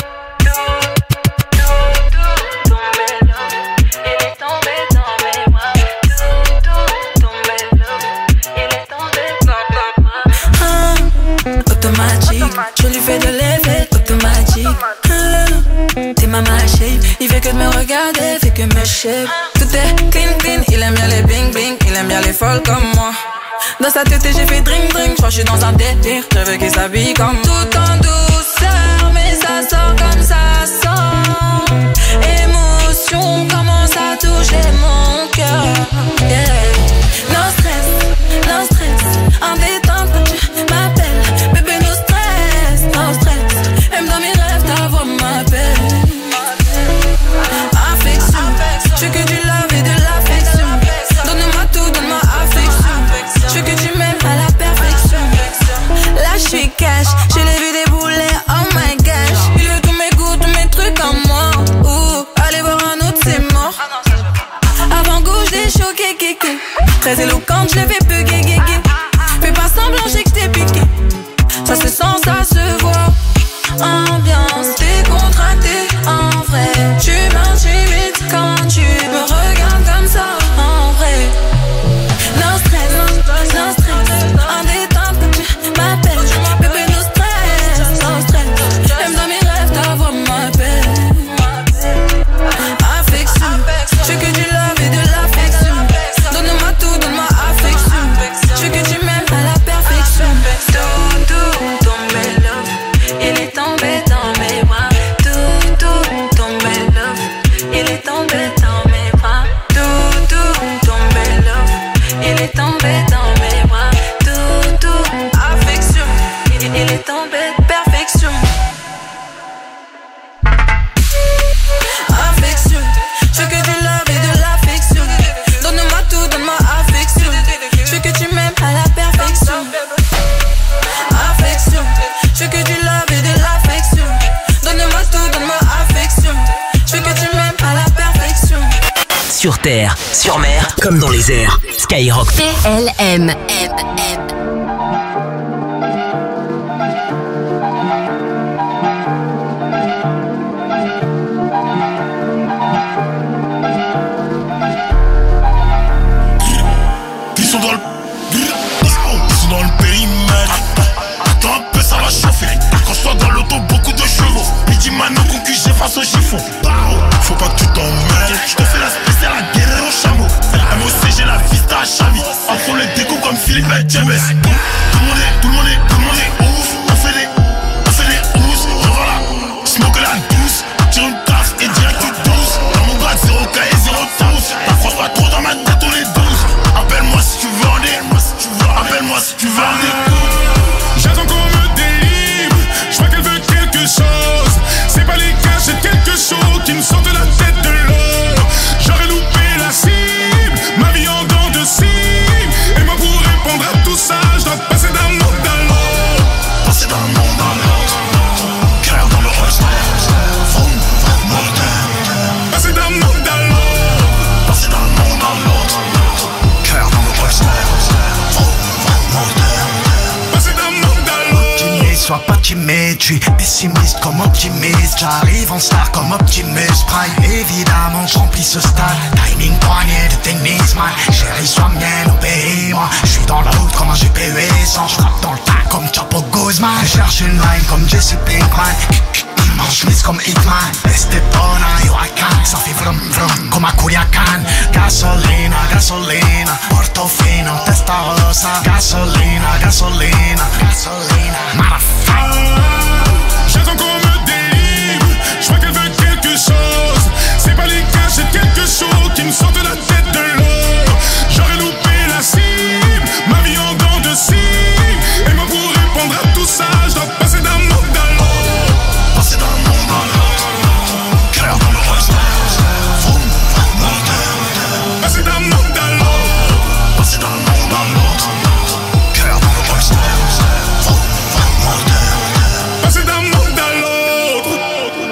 Automatique, je lui fais de l'effet automatique. T'es ma shape, il fait que de me regarder, fait que me shape. Tout est clean clean, il aime bien les bling bling, il aime bien les folles comme moi. Dans sa tête j'ai fait drink drink, j'crois que j'suis dans un délire. Je veux qu'il s'habille comme moi. Tout en douceur, mais ça sort comme ça sort. Émotion commence à toucher mon cœur. Yeah. No stress, en détente quand tu m'appelles. Bébé no stress. Même dans mes rêves ta voix m'appelle. Affection, je veux que du love et de l'affection. Donne-moi tout, donne-moi affection. Je veux que tu m'aimes à la perfection. Là je suis cash, je l'ai vu débouler, oh my gosh. Il veut tous mes goûts, tous mes trucs en moi. Allez voir un autre, c'est mort. Avant-goût, je l'ai choqué, kéké. Très éloquente, je l'ai fait bugger, guégué. Fais pas semblant, j'ai que t'es piqué. Ça se sent, ça se voit. Ambiance décontractée, en vrai. Tu m'intimides quand tu me regardes comme ça, en vrai. No stress, en détente quand tu m'appelles. Bébé, no stress. Même dans mes rêves, ta voix m'appelle. Affection, je veux que du love et de l'affection. Donne-moi tout, donne-moi affection. Je veux que tu m'aimes à la perfection. Tout, tombé love, il est tombé dans mes bras. Tout, tombé love, il est tombé dans mes bras. Tout, tombé love, il est tombé dans mes bras. Tout, affection, il est tombé perfection. Affection, je veux que du love et de l'affection. Donne-moi tout, donne-moi affection. Je veux que tu m'aimes à la perfection. Affection, je veux que du love et de l'affection. Donne-moi tout, donne-moi affection. Je veux que tu m'aimes à la perfection. Sur terre, sur mer, comme dans les airs. Skyrock PLM. Ils sont dans le périmètre. Attends un peu, ça va chauffer. Quand je sois dans l'auto, beaucoup de chevaux. Midi Mano concu, j'efface au chiffon. Faut pas que tu t'emmêles. Je te fais la spéciale à guérir au chameau. MOC, j'ai la vista à Chavi. Entre les décos comme Philippe et James. Tout le monde est ouf. On fait des housses. Revoilà, smoke la douce. Tire une tasse et direct tu douce. Dans mon grade, 0K et 0 tous. T'approches pas trop dans ma tête, on est 12. Appelle-moi si tu veux en appelle-moi si tu veux en écoute. J'attends qu'on me délivre. Je vois qu'elle veut quelque chose. C'est pas les gars, j'ai quelque chose qui me sort de la tête de l'eau. J'aurais loupé la cible, ma vie en dents de cible. Et moi pour répondre à tout ça, je dois passer d'un monde à l'autre. Passer d'un monde à l'autre. Cœur dans le reste. Passer d'un monde à l'autre. Passer d'un monde à l'autre. Cœur dans le reste. Passer d'un monde à l'autre. Optimiste, sois pas timide, je suis pessimiste comme optimiste. J'arrive en star comme Optimus Prime. Évidemment, je remplis ce stade. Timing poignet de tennis, man. Chérie, sois mienne, obéis-moi. Je suis dans la route comme un GPU sans. Je frappe dans le tas comme Chapo Griezmann. Je cherche une line comme Jesse Pinkman. Mange mise comme Hitman. Estepona, yo I can. Ça fait vrum vrum comme à Culiacan. Gasolina, gasolina. Portofino, testa rosa. Gasolina, gasolina, gasolina. Motherfucker. J'attends qu'on me délivre. J'vois qu'elle veut quelque chose. C'est pas les cas, j'ai quelque chose qui me sort de la tête de l'eau. J'aurais loupé la cible. Ma vie en dents de scie. Et moi pour répondre à tout ça, je dois passer d'un monde à l'autre. Passer d'un monde à l'autre. Claire dans le reste. Passer d'un monde à l'autre. Passer d'un monde à l'autre. Claire dans le reste. Passer d'un monde à l'autre.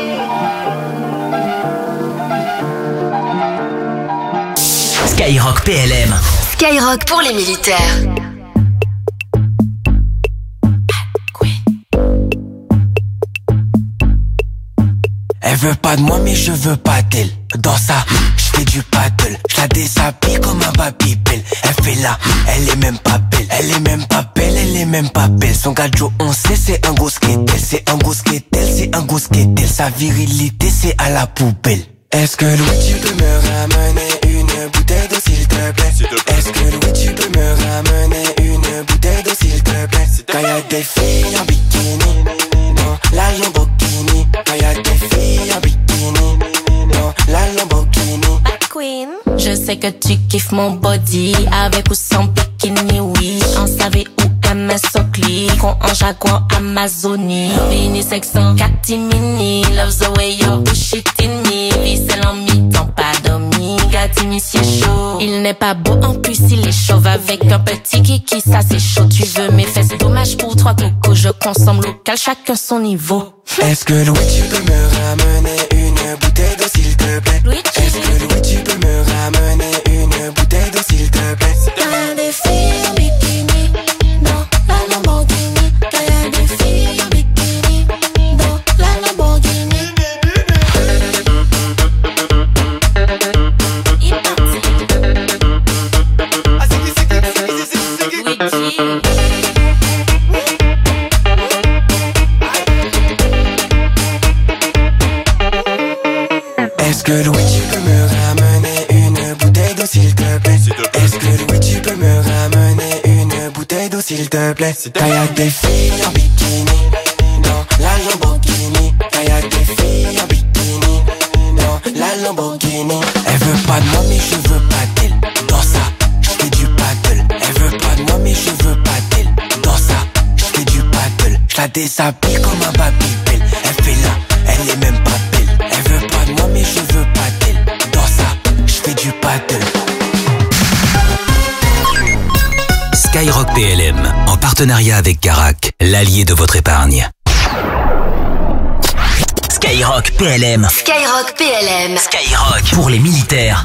Skyrock PLM. Skyrock pour les militaires. Elle veut pas de moi mais je veux pas d'elle. Dans ça, je fais du paddle. Je la déshabille comme un babybel. Elle fait là, elle est même pas belle. Elle est même pas belle, elle est même pas belle. Son gadjo on sait c'est un gros skatel. C'est un gros skatel, c'est un gros skatel. Sa virilité c'est à la poubelle. Est-ce que Louis tu peux me ramener une bouteille d'eau s'il te plaît? Est-ce que Louis tu peux me ramener une bouteille d'eau s'il te plaît? Quand y'a des filles en bikini, non, la Lamborghini. Quand y'a des filles en bikini, non, la Lamborghini. Queen, je sais que tu kiffes mon body, avec ou sans bikini, oui. En SAV ou MS Oakley, con en Jaguar Amazonie. Unisex en catimini, loves the way you push it in me. Vicelle en mi-temps, pas dormi, Gatimi c'est chaud. Il n'est pas beau, en plus il est chauve, avec un petit kiki, ça c'est chaud. Tu veux mes fesses, dommage pour 3 cocos, je consomme local, chacun son niveau. Est-ce que Louis tu peux me ramener une bouteille d'eau s'il te plaît? Est-ce que Louis tu peux me ramener une bouteille d'eau s'il te plaît? Quand y'a des filles en bikini, non, la Lamborghini. Quand y'a des filles en bikini, non, la Lamborghini. Est-ce que Louis tu peux me ramener une bouteille d'eau s'il te plaît? Est-ce que Louis tu peux me ramener une bouteille d'eau s'il te plaît? Quand y'a des filles en bikini, non, la Lamborghini. Quand y'a des filles en bikini, non, la Lamborghini. Elle veut pas de moi mais je veux pas d'elle. Dans ça, je fais du paddle. Elle veut pas de moi mais je veux pas d'elle. Dans ça, je fais du paddle. Je la déshabille comme un babybel. Elle fait là, elle est même pas belle. Elle veut pas de moi mais je veux pas d'elle. Dans ça, je fais du paddle. Skyrock PLM, en partenariat avec Carac, l'allié de votre épargne. Skyrock PLM. Skyrock PLM. Skyrock pour les militaires.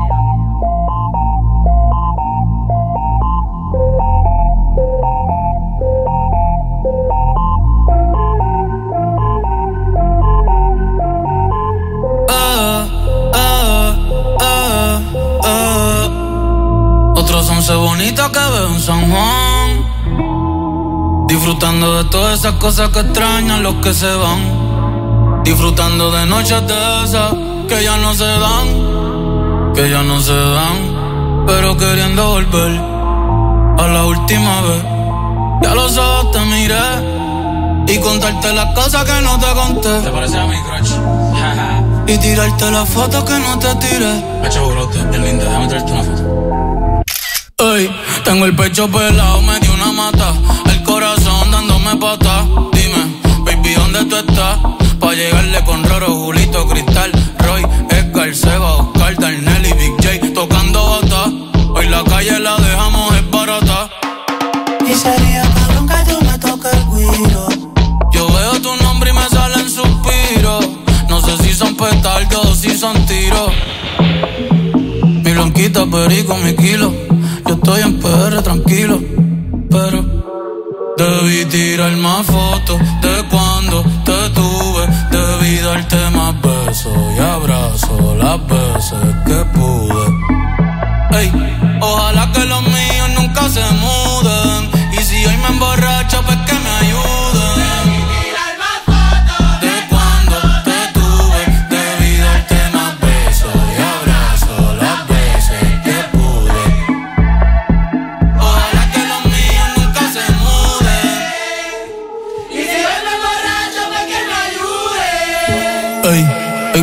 Otros 11 bonitos que veo en San Juan, disfrutando de todas esas cosas que extrañan los que se van, disfrutando de noches de esas que ya no se dan, que ya no se dan, pero queriendo volver a la última vez. Ya los ojos te miré y contarte las cosas que no te conté. ¿Te parece a mi crush? Y tirarte la foto que no te tiré. Pecho brote, bien linda, déjame traerte una foto. Ey, tengo el pecho pelado, me dio una mata, el corazón dándome pata. Dime, baby, ¿dónde tú estás? Pa' llegarle con Roro, Julito, Cristal, Roy, Edgar, Seba, Oscar, Darnell y Big J tocando bata. Hoy la calle la dejamos es barata. Y sería cabrón que tú me toques el guiro. Yo veo tu nombre y me salen suspiros. No sé si son petardos o si son tiros. Mi blanquita, perico, mi kilo. Yo estoy en PR tranquilo, pero debí tirar más fotos de cuando te tuve. Debí darte más besos y abrazos las veces que pude. Ey, ojalá que los míos nunca se muden. Y si hoy me emborracho, pues que me ayuden.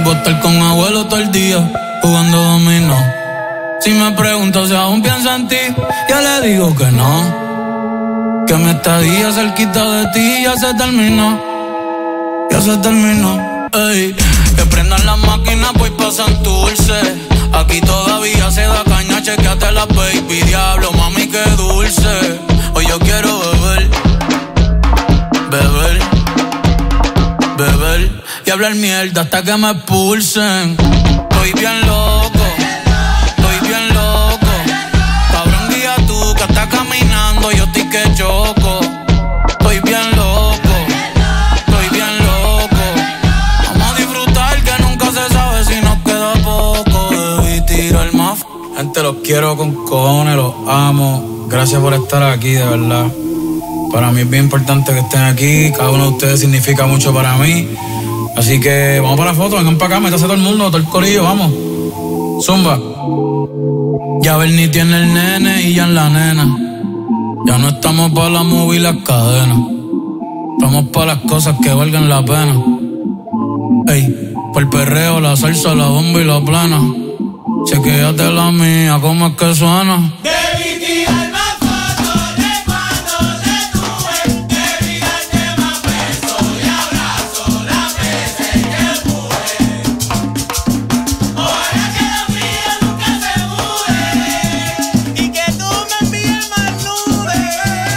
puedo estar con abuelo todo el día, jugando dominó. Si me preguntas si aún pienso en ti, ya le digo que no. Que mi estadía cerquita de ti ya se terminó. Ya se terminó. Ey, que prendan las máquinas, pues pasan dulce. Aquí todavía se da caña, chequeate la baby. Diablo, mami, qué dulce. Hoy yo quiero beber, beber, beber y hablar mierda hasta que me expulsen. Estoy bien loco, estoy bien loco. Cabrón, guía tú que estás caminando, yo estoy que choco. Estoy bien loco, estoy bien loco. Vamos a disfrutar que nunca se sabe si nos queda poco. Debí tirar más. Gente, los quiero con cojones, los amo. Gracias por estar aquí, de verdad. Para mí es bien importante que estén aquí. Cada uno de ustedes significa mucho para mí. Así que vamos para la foto, vengan para acá, métase todo el mundo, todo el corillo, vamos. Zumba. Ya Bernie tiene el nene y ya en la nena. Ya no estamos para la movie y las cadenas. Estamos para las cosas que valgan la pena. Ey, por el perreo, la salsa, la bomba y la plana. Chequéate la mía, ¿cómo es que suena? Debí tirar más fotos de cuando te tuve. Debí darte más besos y abrazos las veces que pude. Ojalá que lo mío nunca se mude y que tú me envíes más nubes.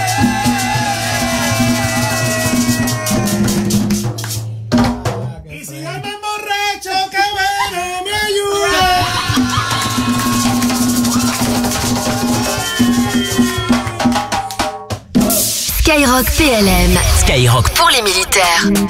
Y si yo me emborracho, que bueno me ayude. Skyrock PLM. Skyrock pour les militaires.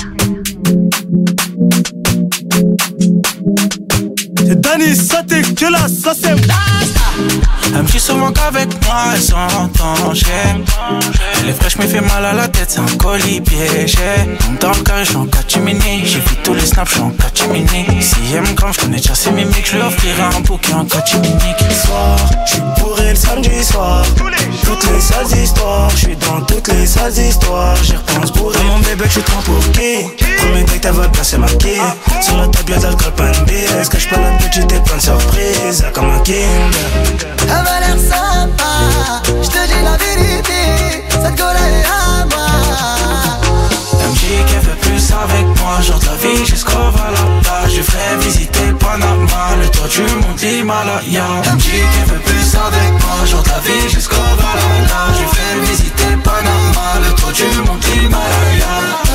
C'est Danny, ça dégueulasse, ça c'est... Elle me dit souvent qu'avec moi elle s'entend. Elle est fraîche mais fait mal à la tête, c'est un colis piégé. Dans le carré, j'suis en catimini. J'ai vu tous les snaps, j'suis en catimini. Si elle me crame, j'connais déjà ses mimiques. J'lui offrirai un bouquet en catimini. Soir, j'suis bourré le samedi soir. Toutes les sales histoires, j'suis dans toutes les sales histoires. J'y repense bourré. Mon bébé, j'suis trop pour qui? Premier date, elle va placer ma quille. Sur la table, y'a d'alcool, pas une bise. Cache pas la petite et plein de surprises. Comme un Kinder. Elle m'a l'air sympa, je te dis la vérité, cette gueule est à moi. Elle me dit qu'elle veut plus avec moi, genre de la vie jusqu'au Valhalla. Je ferai visiter Panama, le toit du monde Himalaya. Elle me dit qu'elle veut plus avec moi, genre de la vie jusqu'au Valhalla. Je ferai visiter Panama, le toit du monde Himalaya.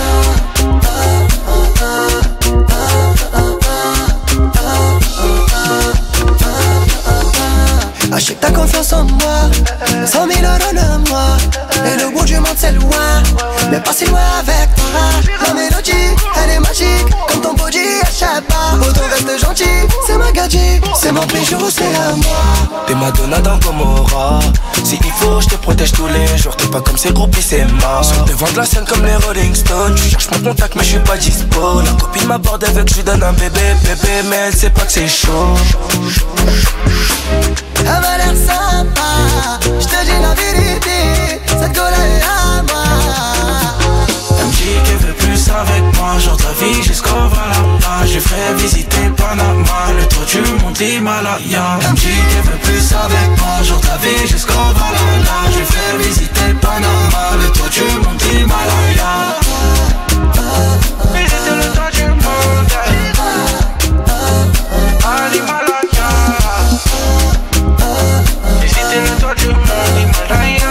Achète ta confiance en moi, 100 000 euros de moi. Et le bout du monde c'est loin, mais pas si loin avec toi. La mélodie, elle est magique, comme ton body à chaque pas. Auto reste gentil, c'est ma gadget, c'est mon bijou, c'est à moi. T'es Madonna dans Gomorrah. Si il faut, je te protège tous les jours. T'es pas comme ces groupies, c'est mort. Sur le devant de la scène comme les Rolling Stones. Tu cherches mon contact, mais je suis pas dispo. La copine m'aborde avec, je lui donne un bébé, mais elle sait pas que c'est chaud. Elle m'a l'air sympa, je te dis la vérité, cette gueule est à moi. Elle me dit qu'elle veut plus avec moi, genre de la vie jusqu'au Valhalla. Je ferai visiter Panama, le toit du monde Himalaya. Elle me dit qu'elle veut plus avec moi, genre de la vie jusqu'au Valhalla. Je ferai visiter Panama, le toit du monde Himalaya. Visiter le toit du monde à l'Himalaya. Visiter le toit du monde Himalaya.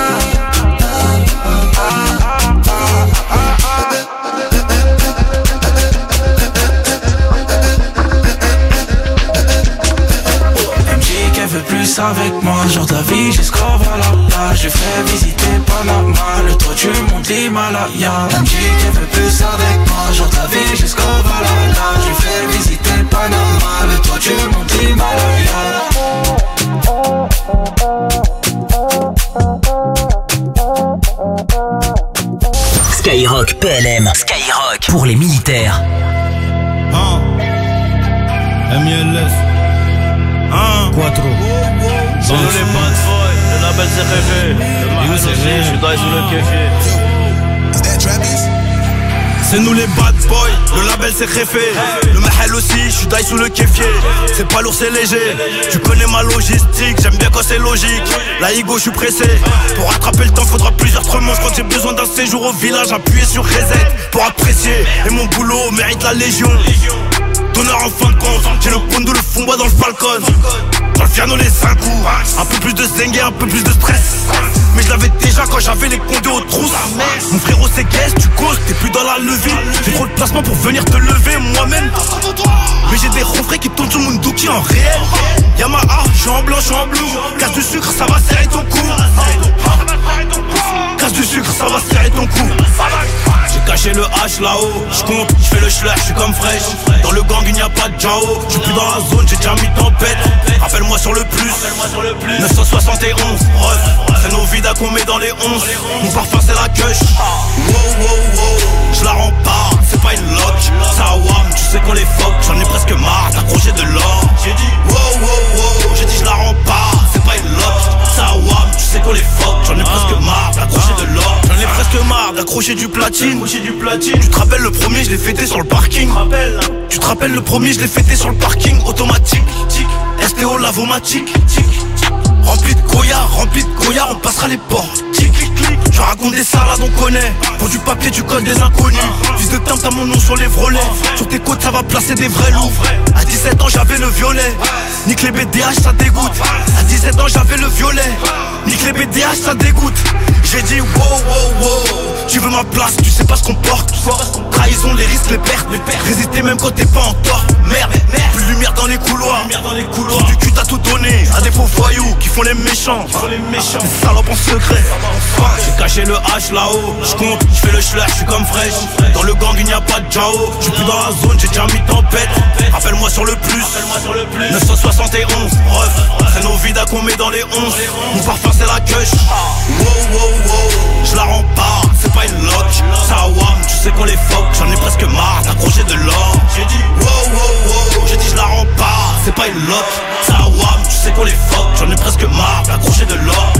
Plus avec moi, genre de la vie jusqu'au Valhalla. Je fais visiter Panama, le toit du monde Himalaya. Elle me dit qu'elle veut plus avec moi, genre de la vie jusqu'au Valhalla. Je fais visiter Panama, le toit du monde Himalaya. Skyrock PLM. Skyrock pour les militaires. MLS. Quattro. C'est nous les bad boys, le label c'est réfé. Le Mahal aussi, je suis dans sous le kéfier. C'est nous les bad boys, le label c'est Réfé. Le mahel aussi, je suis die sous le kéfier. C'est pas lourd, c'est léger. Tu connais ma logistique, j'aime bien quand c'est logique. La Igo, je suis pressé. Pour rattraper le temps, faudra plusieurs tremanches. Quand j'ai besoin d'un séjour au village, appuyer sur reset pour apprécier. Et mon boulot mérite la légion. Donneur en fin de compte, j'ai le pondo, le fond-bois dans le falcon. Dans le piano les 5 coups. Un peu plus de zengue, un peu plus de stress. Mais je l'avais déjà quand j'avais les condés aux trousses. Mon frérot c'est guest, tu causes, t'es plus dans la levée. J'ai trop de placement pour venir te lever moi-même. Mais j'ai des refrains qui tournent sur mon dookie en réel. Yamaha, je suis en blanc, je suis en bleu. Casse du sucre, ça va serrer ton cou. Casse du sucre, ça va serrer ton cou. J'ai caché le H là-haut, j'compte, j'fais le schler, j'suis comme fraîche. Dans le gang il n'y a pas de Jao, j'suis plus dans la zone, j'ai déjà mis tempête. Rappelle-moi sur le plus, 971, ref. C'est nos vidas qu'on met dans les 11. Mon parfum c'est la queuche. Wow wow wow, j'la rends pas, c'est pas une lock. Ça wam, tu sais qu'on les fuck, j'en ai presque marre d'accrocher de l'or. J'ai dit wow wow wow, j'ai dit j'la rends pas, c'est pas une lock. Ça wam, tu sais qu'on les fuck, j'en ai presque marre d'accrocher de l'or. J'en ai presque marre d'accrocher du platine. Tu te rappelles le premier, je l'ai fêté sur le parking. Tu te rappelles le premier, je l'ai fêté sur le parking. Automatique, STO lavomatique. Rempli de Goya, on passera les portes. Je raconte des salades, on connaît. Pour du papier, tu codes des inconnus. Fils de temps, t'as mon nom sur les vrolets. Sur tes côtes, ça va placer des vrais loups. À 17 ans, j'avais le violet. Nique les BDH, ça dégoûte. À 17 ans, j'avais le violet. Nique les BDH, ça dégoûte. J'ai dit wow, wow, wow. Tu veux ma place, tu sais pas ce qu'on porte. Trahison, les risques, les pertes. Résister même quand t'es pas en tort. Merde, plus de lumière dans les couloirs. Trop du cul, t'as tout donné à des faux voyous qui font les méchants. Des salopes en secret. J'ai caché le H là-haut, j'compte, j'fais le schler, j'suis comme fraîche. Dans le gang il n'y a pas de Jao, j'suis plus dans la zone, j'ai déjà mis tempête. Rappelle-moi sur le plus, 971, ref. C'est nos vidas qu'on met dans les 11. Mon parfum c'est la queuche. Wow wow wow, j'la rends pas, c'est pas une lock. Ça wam, tu sais qu'on les fuck, j'en ai presque marre d'accrocher de l'or. J'ai dit wow wow wow, j'ai dit j'la rends pas, c'est pas une lock. Ça wam, tu sais qu'on les fuck, j'en ai presque marre d'accrocher de l'or.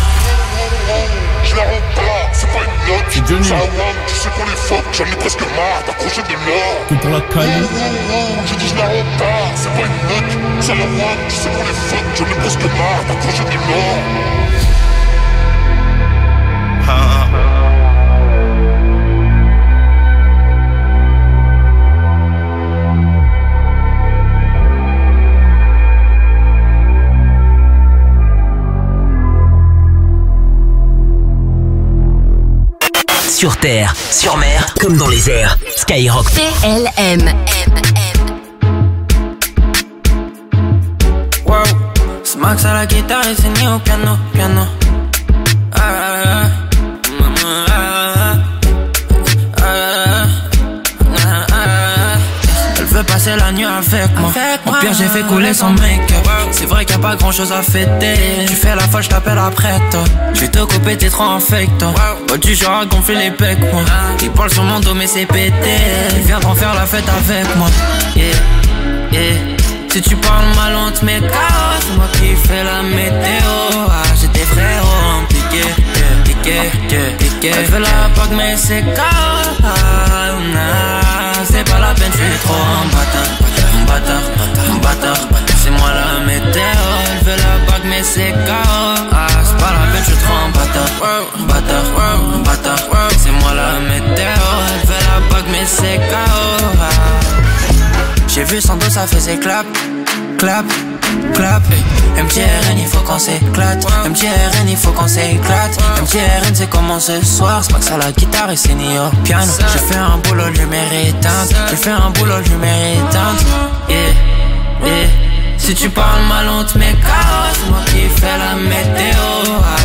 Je la rends pas, c'est pas une note. Ça wam, tu sais qu'on les fuck, j'en ai presque marre d'accrocher de l'or. Que pour la caille. Je dis je la rends pas, c'est pas une note. Ça wam, tu sais qu'on les fuck, j'en ai presque marre d'accrocher de l'or. Sur terre, sur mer, comme dans les airs. Skyrock PLM. Wow, c'est Max à la guitare et c'est Neo au piano. Elle veut passer la nuit avec moi. Au pire j'ai fait couler son make-up. C'est vrai qu'il y a pas grand chose à fêter. Tu fais la folle, je t'appelle après toi. Je vais te couper, t'es trop infect toi. Oh, tu joues à gonfler les pecs moi. Il parle sur mon dos mais c'est pété. Ils viendront faire la fête avec moi. Si tu parles mal on te met KO. C'est moi qui fais la météo. J'ai des frérots impliqués. Elle fait la bague mais c'est KO. C'est pas la peine, je suis trop un bâtard. C'est moi la météo. Elle veut la bague mais c'est KO. C'est pas la peine, je suis trop un bâtard. C'est moi la météo. Elle veut la bague mais c'est KO. J'ai vu son dos, ça faisait clap. MTRN, il faut qu'on s'éclate. MTRN, il faut qu'on s'éclate. MTRN, c'est comment ce soir. C'est pas que ça la guitare et c'est ni au piano. J'ai fait un boulot, lumière éteinte. Si tu parles mal, on te met KO. C'est moi qui fais la météo.